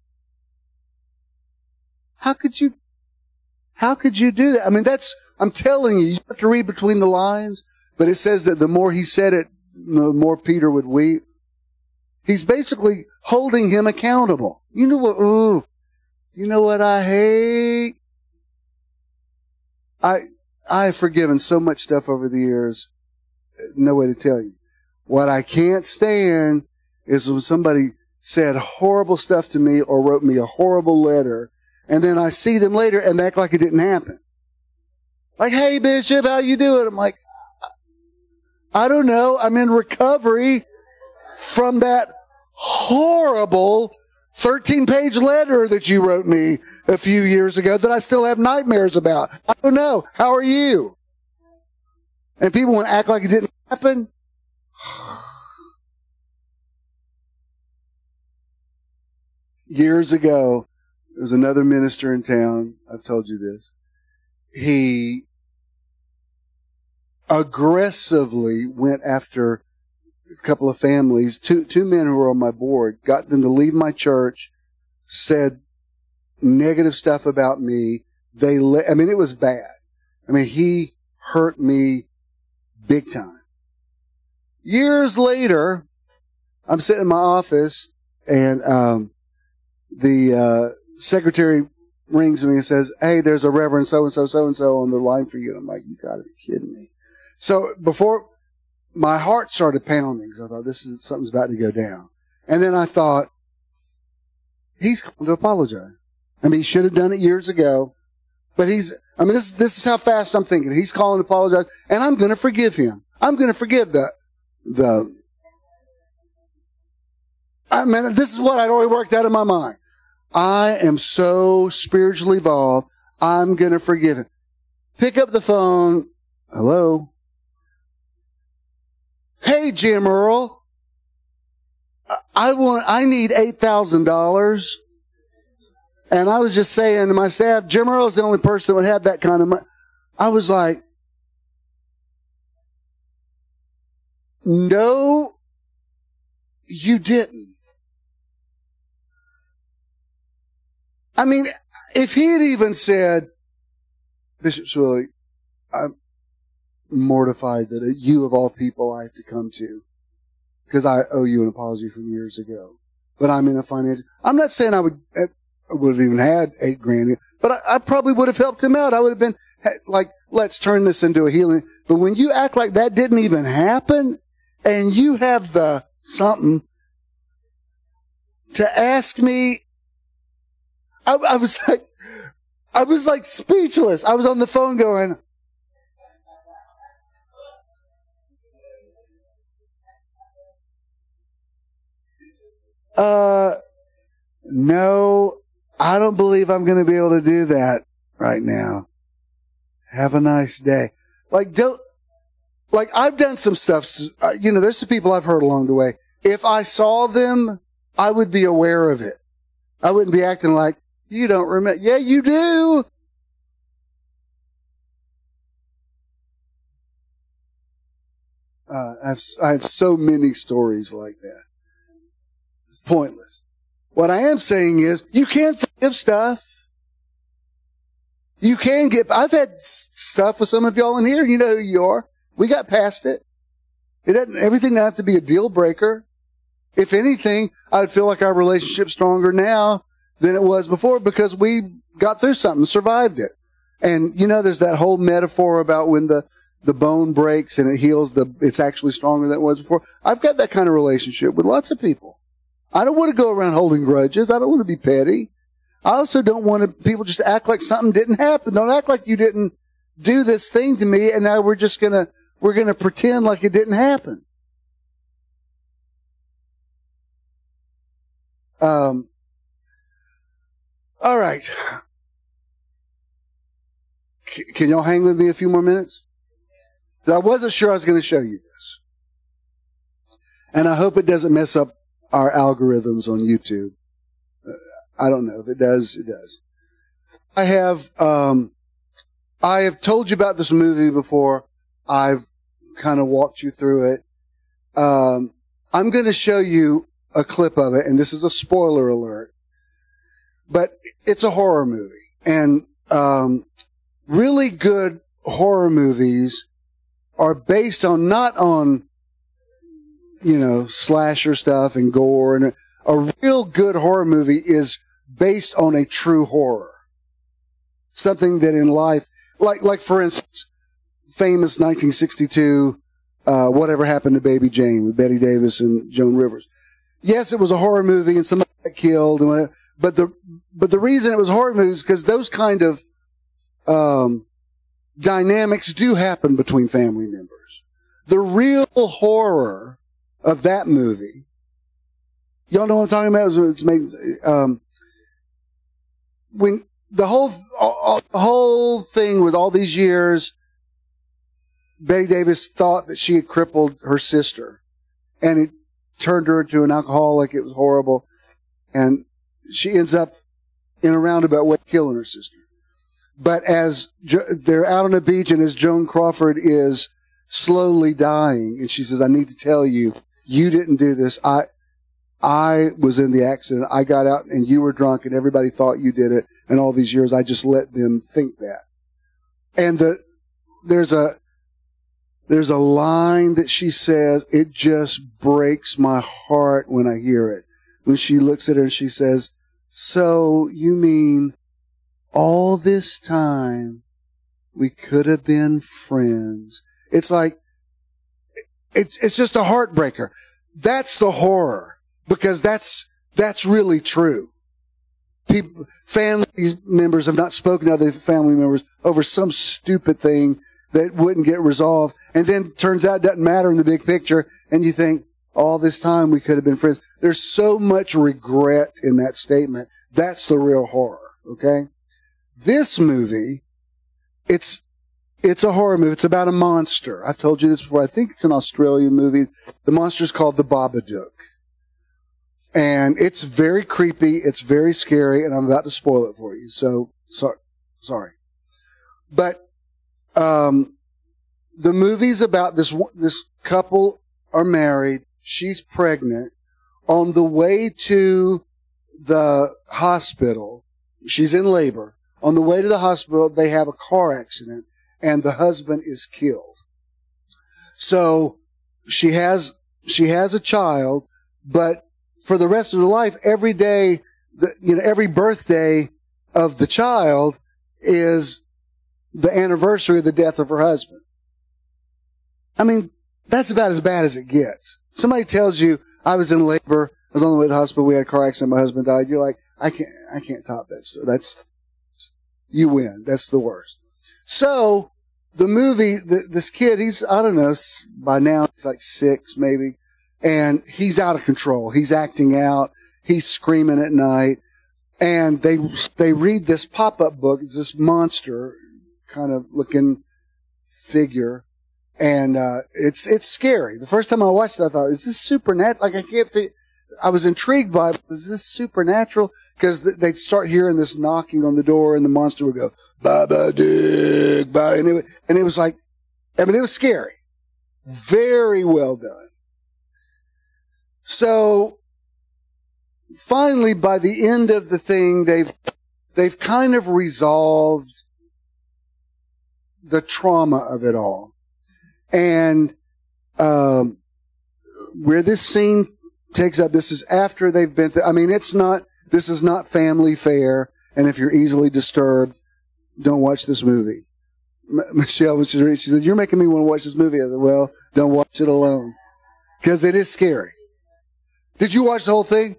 How could you, how could you do that? I mean, that's, I'm telling you, you have to read between the lines, but it says that the more he said it, the more Peter would weep. He's basically holding him accountable. You know what? Ooh, you know what I hate? I I've forgiven so much stuff over the years. No way to tell you. What I can't stand is when somebody said horrible stuff to me or wrote me a horrible letter, and then I see them later and they act like it didn't happen. Like, hey, Bishop, how you doing? I'm like, I don't know. I'm in recovery from that horrible thirteen-page letter that you wrote me a few years ago that I still have nightmares about. I don't know. How are you? And people want to act like it didn't happen. Years ago, there was another minister in town. I've told you this. He aggressively went after a couple of families, two two men who were on my board, got them to leave my church, said negative stuff about me. They, le- I mean, it was bad. I mean, he hurt me big time. Years later, I'm sitting in my office, and um, the uh, secretary rings me and says, "Hey, there's a Reverend so-and-so, so-and-so on the line for you." And I'm like, you gotta be kidding me. So before, my heart started pounding, because I thought, this is, something's about to go down. And then I thought, he's going to apologize. I mean, he should have done it years ago. But he's, I mean, this, this is how fast I'm thinking. He's calling to apologize, and I'm going to forgive him. I'm going to forgive the, the, I mean, this is what I'd already worked out in my mind. I am so spiritually evolved, I'm going to forgive him. Pick up the phone. Hello? Hey, Jim Earl. I want, I need eight thousand dollars. And I was just saying to my staff, Jim Earl's the only person that would have that kind of money. I was like, no, you didn't. I mean, if he had even said, Bishop Swilly, I'm mortified that you of all people I have to come to, because I owe you an apology from years ago. But I'm in a financial, I'm not saying I would, I would have even had eight grand, but I, I probably would have helped him out. I would have been like, let's turn this into a healing. But when you act like that didn't even happen, and you have the something to ask me, I, I was like, I was like speechless. I was on the phone going, uh, no, I don't believe I'm going to be able to do that right now. Have a nice day. Like, don't, like, I've done some stuff, uh, you know, there's some people I've heard along the way. If I saw them, I would be aware of it. I wouldn't be acting like, you don't remember. Yeah, you do. Uh, I have, I have so many stories like that. It's pointless. What I am saying is, you can forgive stuff. You can get, I've had stuff with some of y'all in here. You know who you are. We got past it. It doesn't, everything doesn't have to be a deal breaker. If anything, I would feel like our relationship's stronger now than it was before, because we got through something, survived it. And, you know, there's that whole metaphor about when the, the bone breaks and it heals, the, it's actually stronger than it was before. I've got that kind of relationship with lots of people. I don't want to go around holding grudges. I don't want to be petty. I also don't want to, people just act like something didn't happen. Don't act like you didn't do this thing to me, and now we're just gonna, we're gonna pretend like it didn't happen. Um, all right. C- can y'all hang with me a few more minutes? I wasn't sure I was going to show you this. And I hope it doesn't mess up our algorithms on YouTube. Uh, I don't know. If it does, it does. I have, um, I have told you about this movie before. I've kind of walked you through it. Um, I'm going to show you a clip of it, and this is a spoiler alert. But it's a horror movie. And um, really good horror movies are based on, not on you know, slasher stuff and gore. And a, a real good horror movie is based on a true horror. Something that in life, like, like for instance, famous nineteen sixty-two, uh, Whatever Happened to Baby Jane with Bette Davis and Joan Rivers. Yes, it was a horror movie and somebody got killed and whatever, but the, but the reason it was a horror movie is because those kind of, um, dynamics do happen between family members. The real horror of that movie, y'all know what I'm talking about? It's made, um, when the whole, all, the whole thing was all these years, Bette Davis thought that she had crippled her sister, and it turned her into an alcoholic. It was horrible, and she ends up in a roundabout way killing her sister. But as jo- they're out on the beach, and as Joan Crawford is slowly dying, and she says, "I need to tell you, you didn't do this. I, I was in the accident. I got out, and you were drunk, and everybody thought you did it. And all these years, I just let them think that." And the there's a there's a line that she says, it just breaks my heart when I hear it. When she looks at her and she says, "So you mean all this time we could have been friends?" It's like, it's, it's just a heartbreaker. That's the horror, because that's, that's really true. People, family members have not spoken to other family members over some stupid thing that wouldn't get resolved. And then turns out it doesn't matter in the big picture. And you think, all this time we could have been friends. There's so much regret in that statement. That's the real horror. Okay. This movie, it's, it's a horror movie. It's about a monster. I've told you this before. I think it's an Australian movie. The monster's called the Babadook. And it's very creepy. It's very scary. And I'm about to spoil it for you. So, so sorry. But, um, the movie's about this, this couple are married. She's pregnant. On the way to the hospital, she's in labor. On the way to the hospital, they have a car accident, and the husband is killed. So she has, she has a child, but for the rest of her life, every day, the, you know, every birthday of the child is the anniversary of the death of her husband. I mean, that's about as bad as it gets. Somebody tells you, "I was in labor, I was on the way to the hospital, we had a car accident, my husband died." You're like, I can't, I can't top that story. That's, you win. That's the worst. So, the movie, the, this kid, he's, I don't know, by now he's like six maybe, and he's out of control. He's acting out. He's screaming at night. And they, they read this pop-up book. It's this monster kind of looking figure. And, uh, it's, it's scary. The first time I watched it, I thought, is this supernatural? Like, I can't think, I was intrigued by it. Is this supernatural? Because th- they'd start hearing this knocking on the door, and the monster would go, "Babadook, bye." And it, and it was like, I mean, it was scary. Very well done. So, finally, by the end of the thing, they've, they've kind of resolved the trauma of it all. And, um, where this scene takes up, this is after they've been, th- I mean, it's not, this is not family fare. And if you're easily disturbed, don't watch this movie. M- Michelle, when she read, she said, "You're making me want to watch this movie." I said, "Well, don't watch it alone." Because it is scary. Did you watch the whole thing?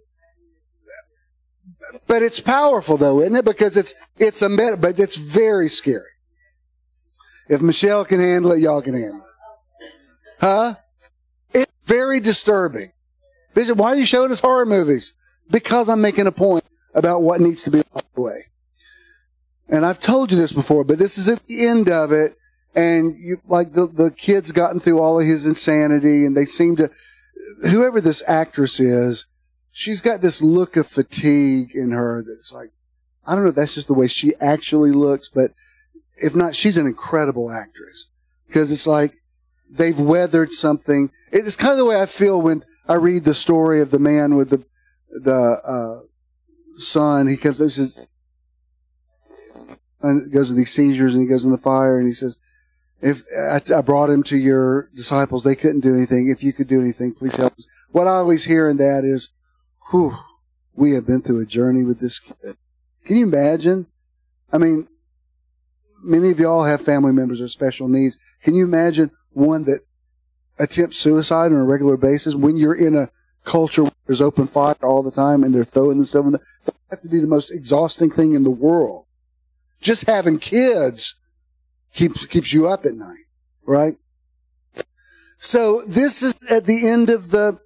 But it's powerful though, isn't it? Because it's, it's a meta, but it's very scary. If Michelle can handle it, y'all can handle it. Huh? It's very disturbing. Bishop, why are you showing us horror movies? Because I'm making a point about what needs to be locked away. And I've told you this before, but this is at the end of it. And you, like the, the kid's gotten through all of his insanity, and they seem to, whoever this actress is, she's got this look of fatigue in her that's like, I don't know if that's just the way she actually looks, but if not, she's an incredible actress. Because it's like, they've weathered something. It's kind of the way I feel when I read the story of the man with the the uh, son. He comes up and says, and goes to these seizures, and he goes in the fire, and he says, If I, I brought him to your disciples, they couldn't do anything. If you could do anything, please help us. What I always hear in that is, whew, we have been through a journey with this kid. Can you imagine? I mean, many of y'all have family members with special needs. Can you imagine one that attempts suicide on a regular basis when you're in a culture where there's open fire all the time and they're throwing themselves in the... That have to be the most exhausting thing in the world. Just having kids keeps keeps you up at night, right? So this is at the end of the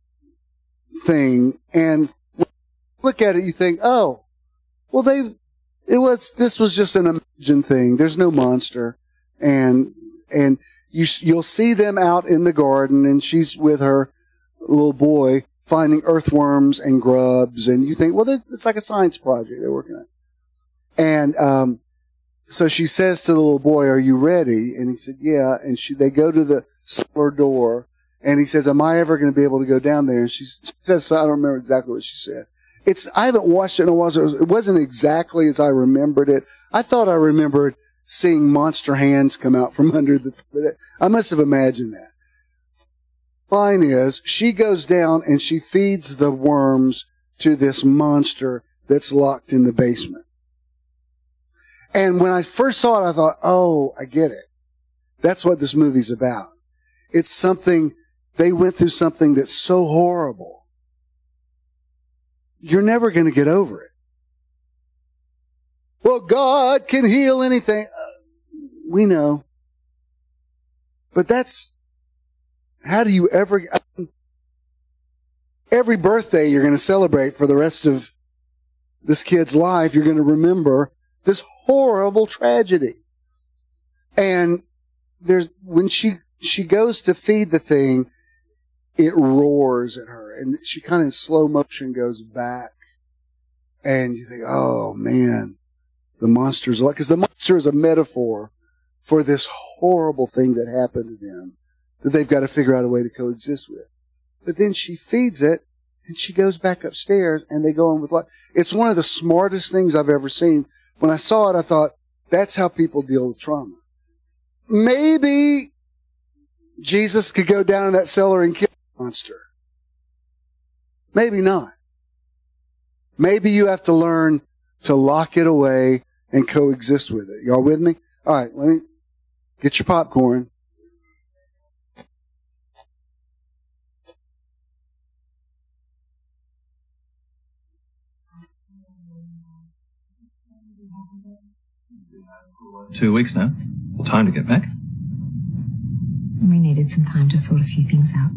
thing, and look at it, you think, oh, well, they, it was, this was just an imagined thing. There's no monster, and and you you'll see them out in the garden, and she's with her little boy finding earthworms and grubs, and you think, well, it's like a science project they're working on. And um, so she says to the little boy, "Are you ready?" And he said, "Yeah." And she they go to the cellar door, and he says, "Am I ever going to be able to go down there?" And she says, "I don't remember exactly what she said." It's I haven't watched it in a while, so it wasn't exactly as I remembered it. I thought I remembered seeing monster hands come out from under the. I must have imagined that. Line is, she goes down and she feeds the worms to this monster that's locked in the basement. And when I first saw it, I thought, oh, I get it. That's what this movie's about. It's something, they went through something that's so horrible. You're never going to get over it. Well, God can heal anything. Uh, we know. But that's, how do you ever, I mean, every birthday you're going to celebrate for the rest of this kid's life, you're going to remember this horrible tragedy. And there's, when she, she goes to feed the thing, it roars at her, and she kind of in slow motion goes back, and you think, oh man, the monster's like, because the monster is a metaphor for this horrible thing that happened to them that they've got to figure out a way to coexist with. But then she feeds it, and she goes back upstairs, and they go on with life. It's one of the smartest things I've ever seen. When I saw it, I thought, that's how people deal with trauma. Maybe Jesus could go down in that cellar and kill the monster. Maybe not. Maybe you have to learn to lock it away and coexist with it. Y'all with me? All right, let me get your popcorn. Two weeks now. Time to get back. We needed some time to sort a few things out.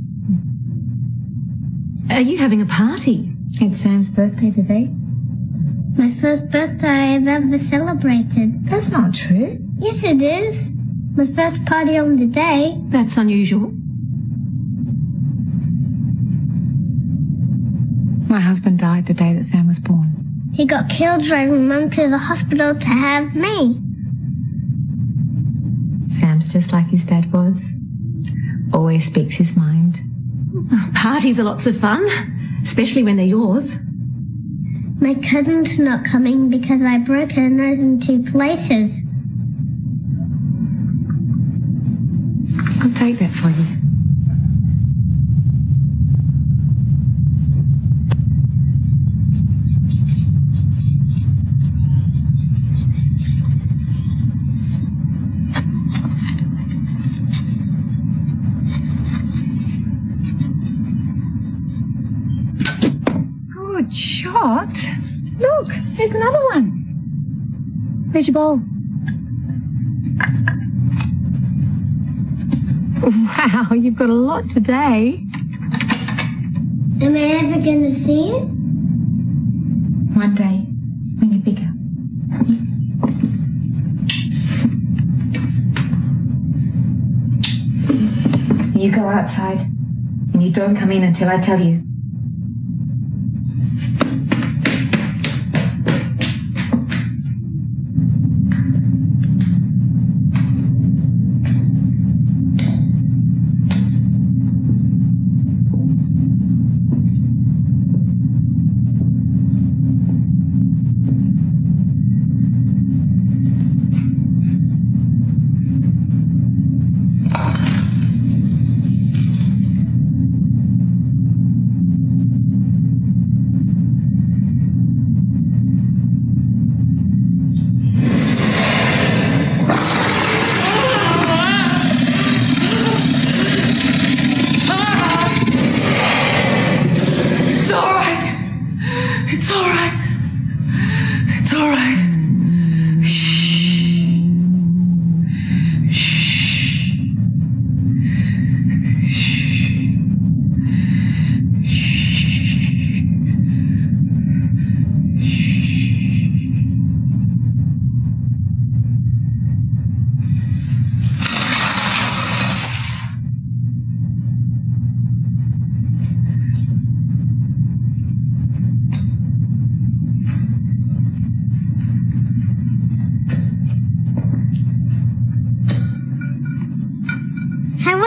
Are you having a party? It's Sam's birthday today. My first birthday I've ever celebrated. That's not true. Yes, it is. My first party on the day. That's unusual. My husband died the day that Sam was born. He got killed driving Mum to the hospital to have me. Sam's just like his dad was. Always speaks his mind. Parties are lots of fun, especially when they're yours. My cousin's not coming because I broke her nose in two places. I'll take that for you. Good shot. Look, there's another one. Where's your bowl? Wow, you've got a lot today. Am I ever going to see it? One day, when you're bigger. You go outside, and you don't come in until I tell you.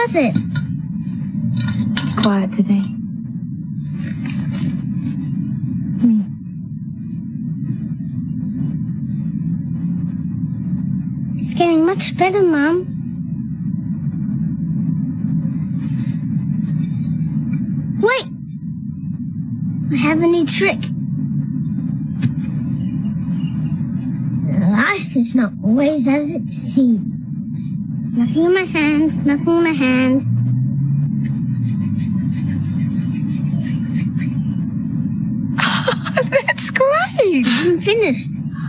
was it? It's pretty quiet today. Me. It's getting much better, Mom. Wait! I have a new trick. Life is not always as it seems. Nothing in my hands, nothing in my hands. That's great! I'm finished.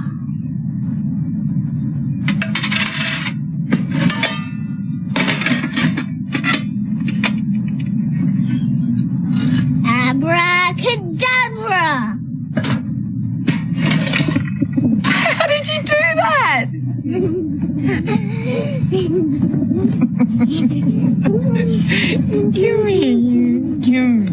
Abracadabra! How did you do that? Give me, give me.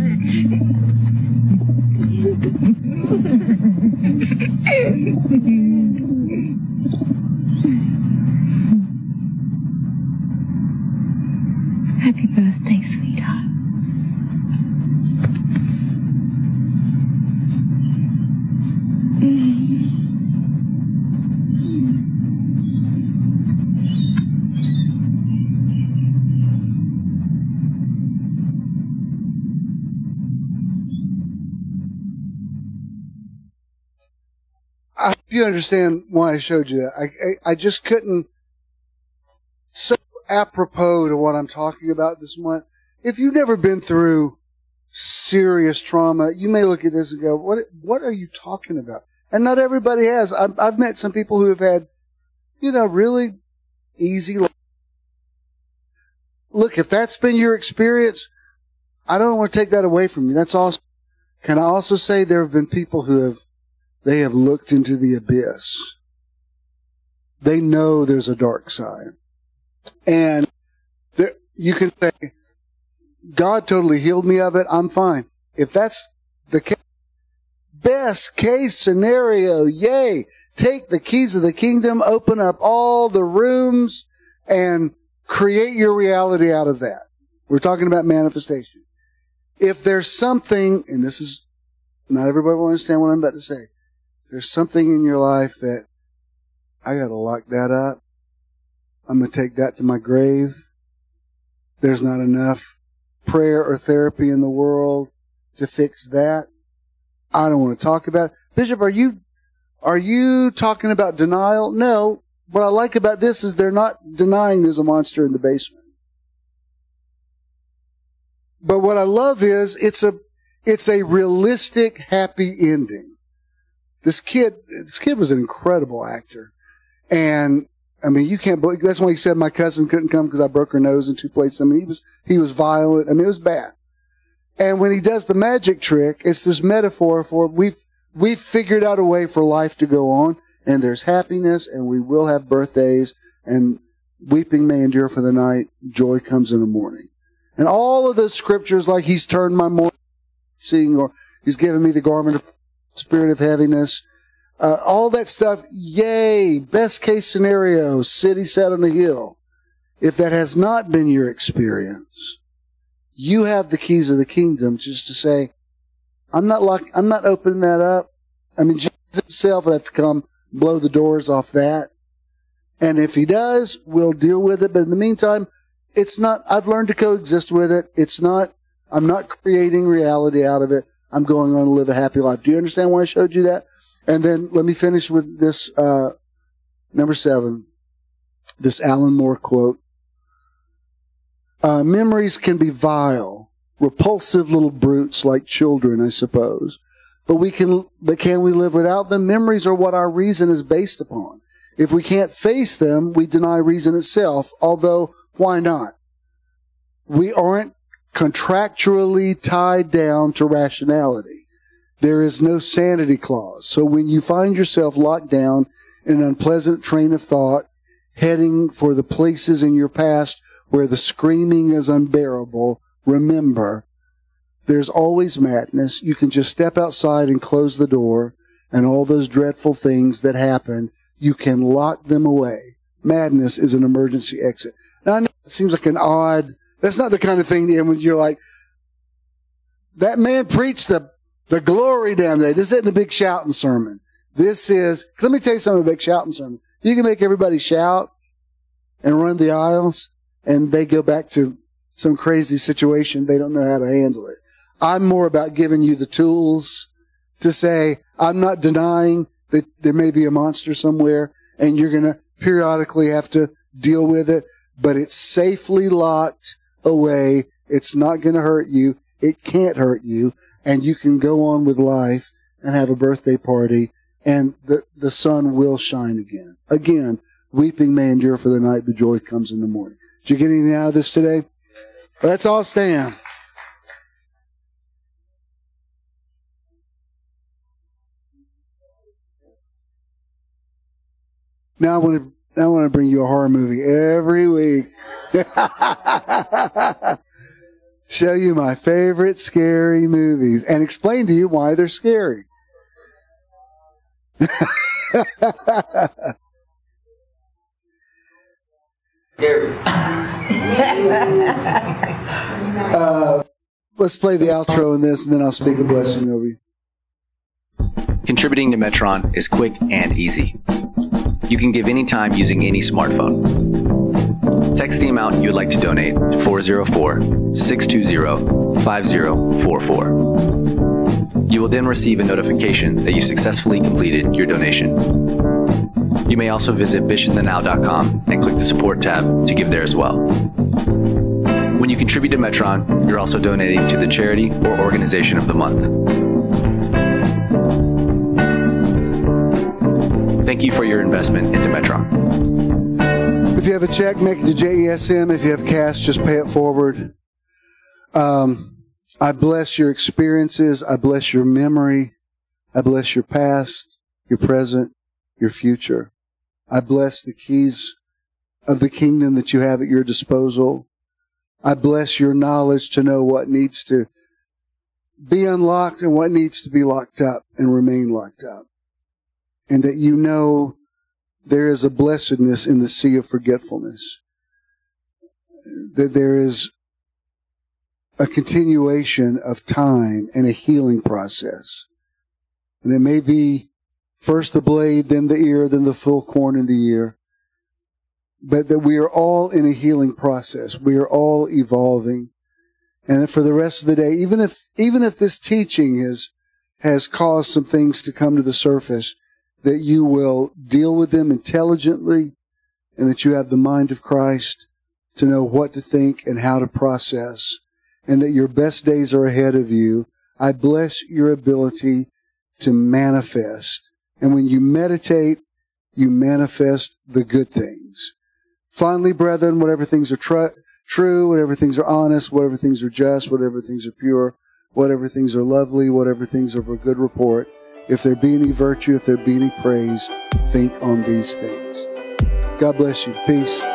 Happy birthday, sweetheart. I hope you understand why I showed you that. I, I, I just couldn't, so apropos to what I'm talking about this month. If you've never been through serious trauma, you may look at this and go, what, what are you talking about? And not everybody has. I've, I've met some people who have had, you know, really easy life. Look, if that's been your experience, I don't want to take that away from you. That's awesome. Can I also say there have been people who have, they have looked into the abyss. They know there's a dark side. And there, you can say, God totally healed me of it. I'm fine. If that's the case, best case scenario, yay. Take the keys of the kingdom, open up all the rooms, and create your reality out of that. We're talking about manifestation. If there's something, and this is, not everybody will understand what I'm about to say. There's something in your life that I got to lock that up. I'm going to take that to my grave. There's not enough prayer or therapy in the world to fix that. I don't want to talk about it. Bishop, are you, are you talking about denial? No. What I like about this is they're not denying there's a monster in the basement. But what I love is it's a, it's a realistic, happy ending. This kid, this kid was an incredible actor. And, I mean, you can't believe, that's why he said my cousin couldn't come because I broke her nose in two places. I mean, he was, he was violent. I mean, it was bad. And when he does the magic trick, it's this metaphor for we've, we've figured out a way for life to go on, and there's happiness, and we will have birthdays, and weeping may endure for the night, joy comes in the morning. And all of those scriptures, like he's turned my mourning, seeing, or he's given me the garment of spirit of heaviness, uh, all that stuff, yay, best case scenario, city set on a hill. If that has not been your experience, you have the keys of the kingdom just to say, I'm not lock, I'm not opening that up. I mean, Jesus himself would have to come blow the doors off that. And if he does, we'll deal with it. But in the meantime, it's not, I've learned to coexist with it. It's not, I'm not creating reality out of it. I'm going on to live a happy life. Do you understand why I showed you that? And then let me finish with this, uh, number seven, this Alan Moore quote. Uh, memories can be vile, repulsive little brutes like children, I suppose. But we can, but can we live without them? Memories are what our reason is based upon. If we can't face them, we deny reason itself, although why not? We aren't contractually tied down to rationality. There is no sanity clause. So when you find yourself locked down in an unpleasant train of thought, heading for the places in your past where the screaming is unbearable, remember, there's always madness. You can just step outside and close the door, and all those dreadful things that happen, you can lock them away. Madness is an emergency exit. Now, I know it seems like an odd, That's not the kind of thing when you're like, that man preached the, the glory down there. This isn't a big shouting sermon. This is, let me tell you something about a big shouting sermon. You can make everybody shout and run the aisles, and they go back to some crazy situation. They don't know how to handle it. I'm more about giving you the tools to say, I'm not denying that there may be a monster somewhere, and you're going to periodically have to deal with it, but it's safely locked away. It's not going to hurt you. It can't hurt you, and you can go on with life and have a birthday party, and the, the sun will shine again. Again, weeping may endure for the night, but joy comes in the morning. Did you get anything out of this today? Let's all stand. Now I want to, now I want to bring you a horror movie every week. Show you my favorite scary movies and explain to you why they're scary. uh, let's play the outro in this, and then I'll speak a blessing over you. Contributing to Metron is quick and easy. You can give any time using any smartphone. Text the amount you would like to donate to four oh four, six two zero, five oh four four. You will then receive a notification that you successfully completed your donation. You may also visit vision the now dot com and click the support tab to give there as well. When you contribute to Metron, you're also donating to the charity or organization of the month. Thank you for your investment into Metron. If you have a check, make it to J E S M. If you have cash, just pay it forward. Um, I bless your experiences. I bless your memory. I bless your past, your present, your future. I bless the keys of the kingdom that you have at your disposal. I bless your knowledge to know what needs to be unlocked and what needs to be locked up and remain locked up. And that you know there is a blessedness in the sea of forgetfulness. That there is a continuation of time and a healing process. And it may be first the blade, then the ear, then the full corn in the ear. But that we are all in a healing process. We are all evolving. And that for the rest of the day, even if, even if this teaching is, has caused some things to come to the surface, that you will deal with them intelligently, and that you have the mind of Christ to know what to think and how to process, and that your best days are ahead of you. I bless your ability to manifest. And when you meditate, you manifest the good things. Finally, brethren, whatever things are tr- true, whatever things are honest, whatever things are just, whatever things are pure, whatever things are lovely, whatever things are of a good report, if there be any virtue, if there be any praise, think on these things. God bless you. Peace.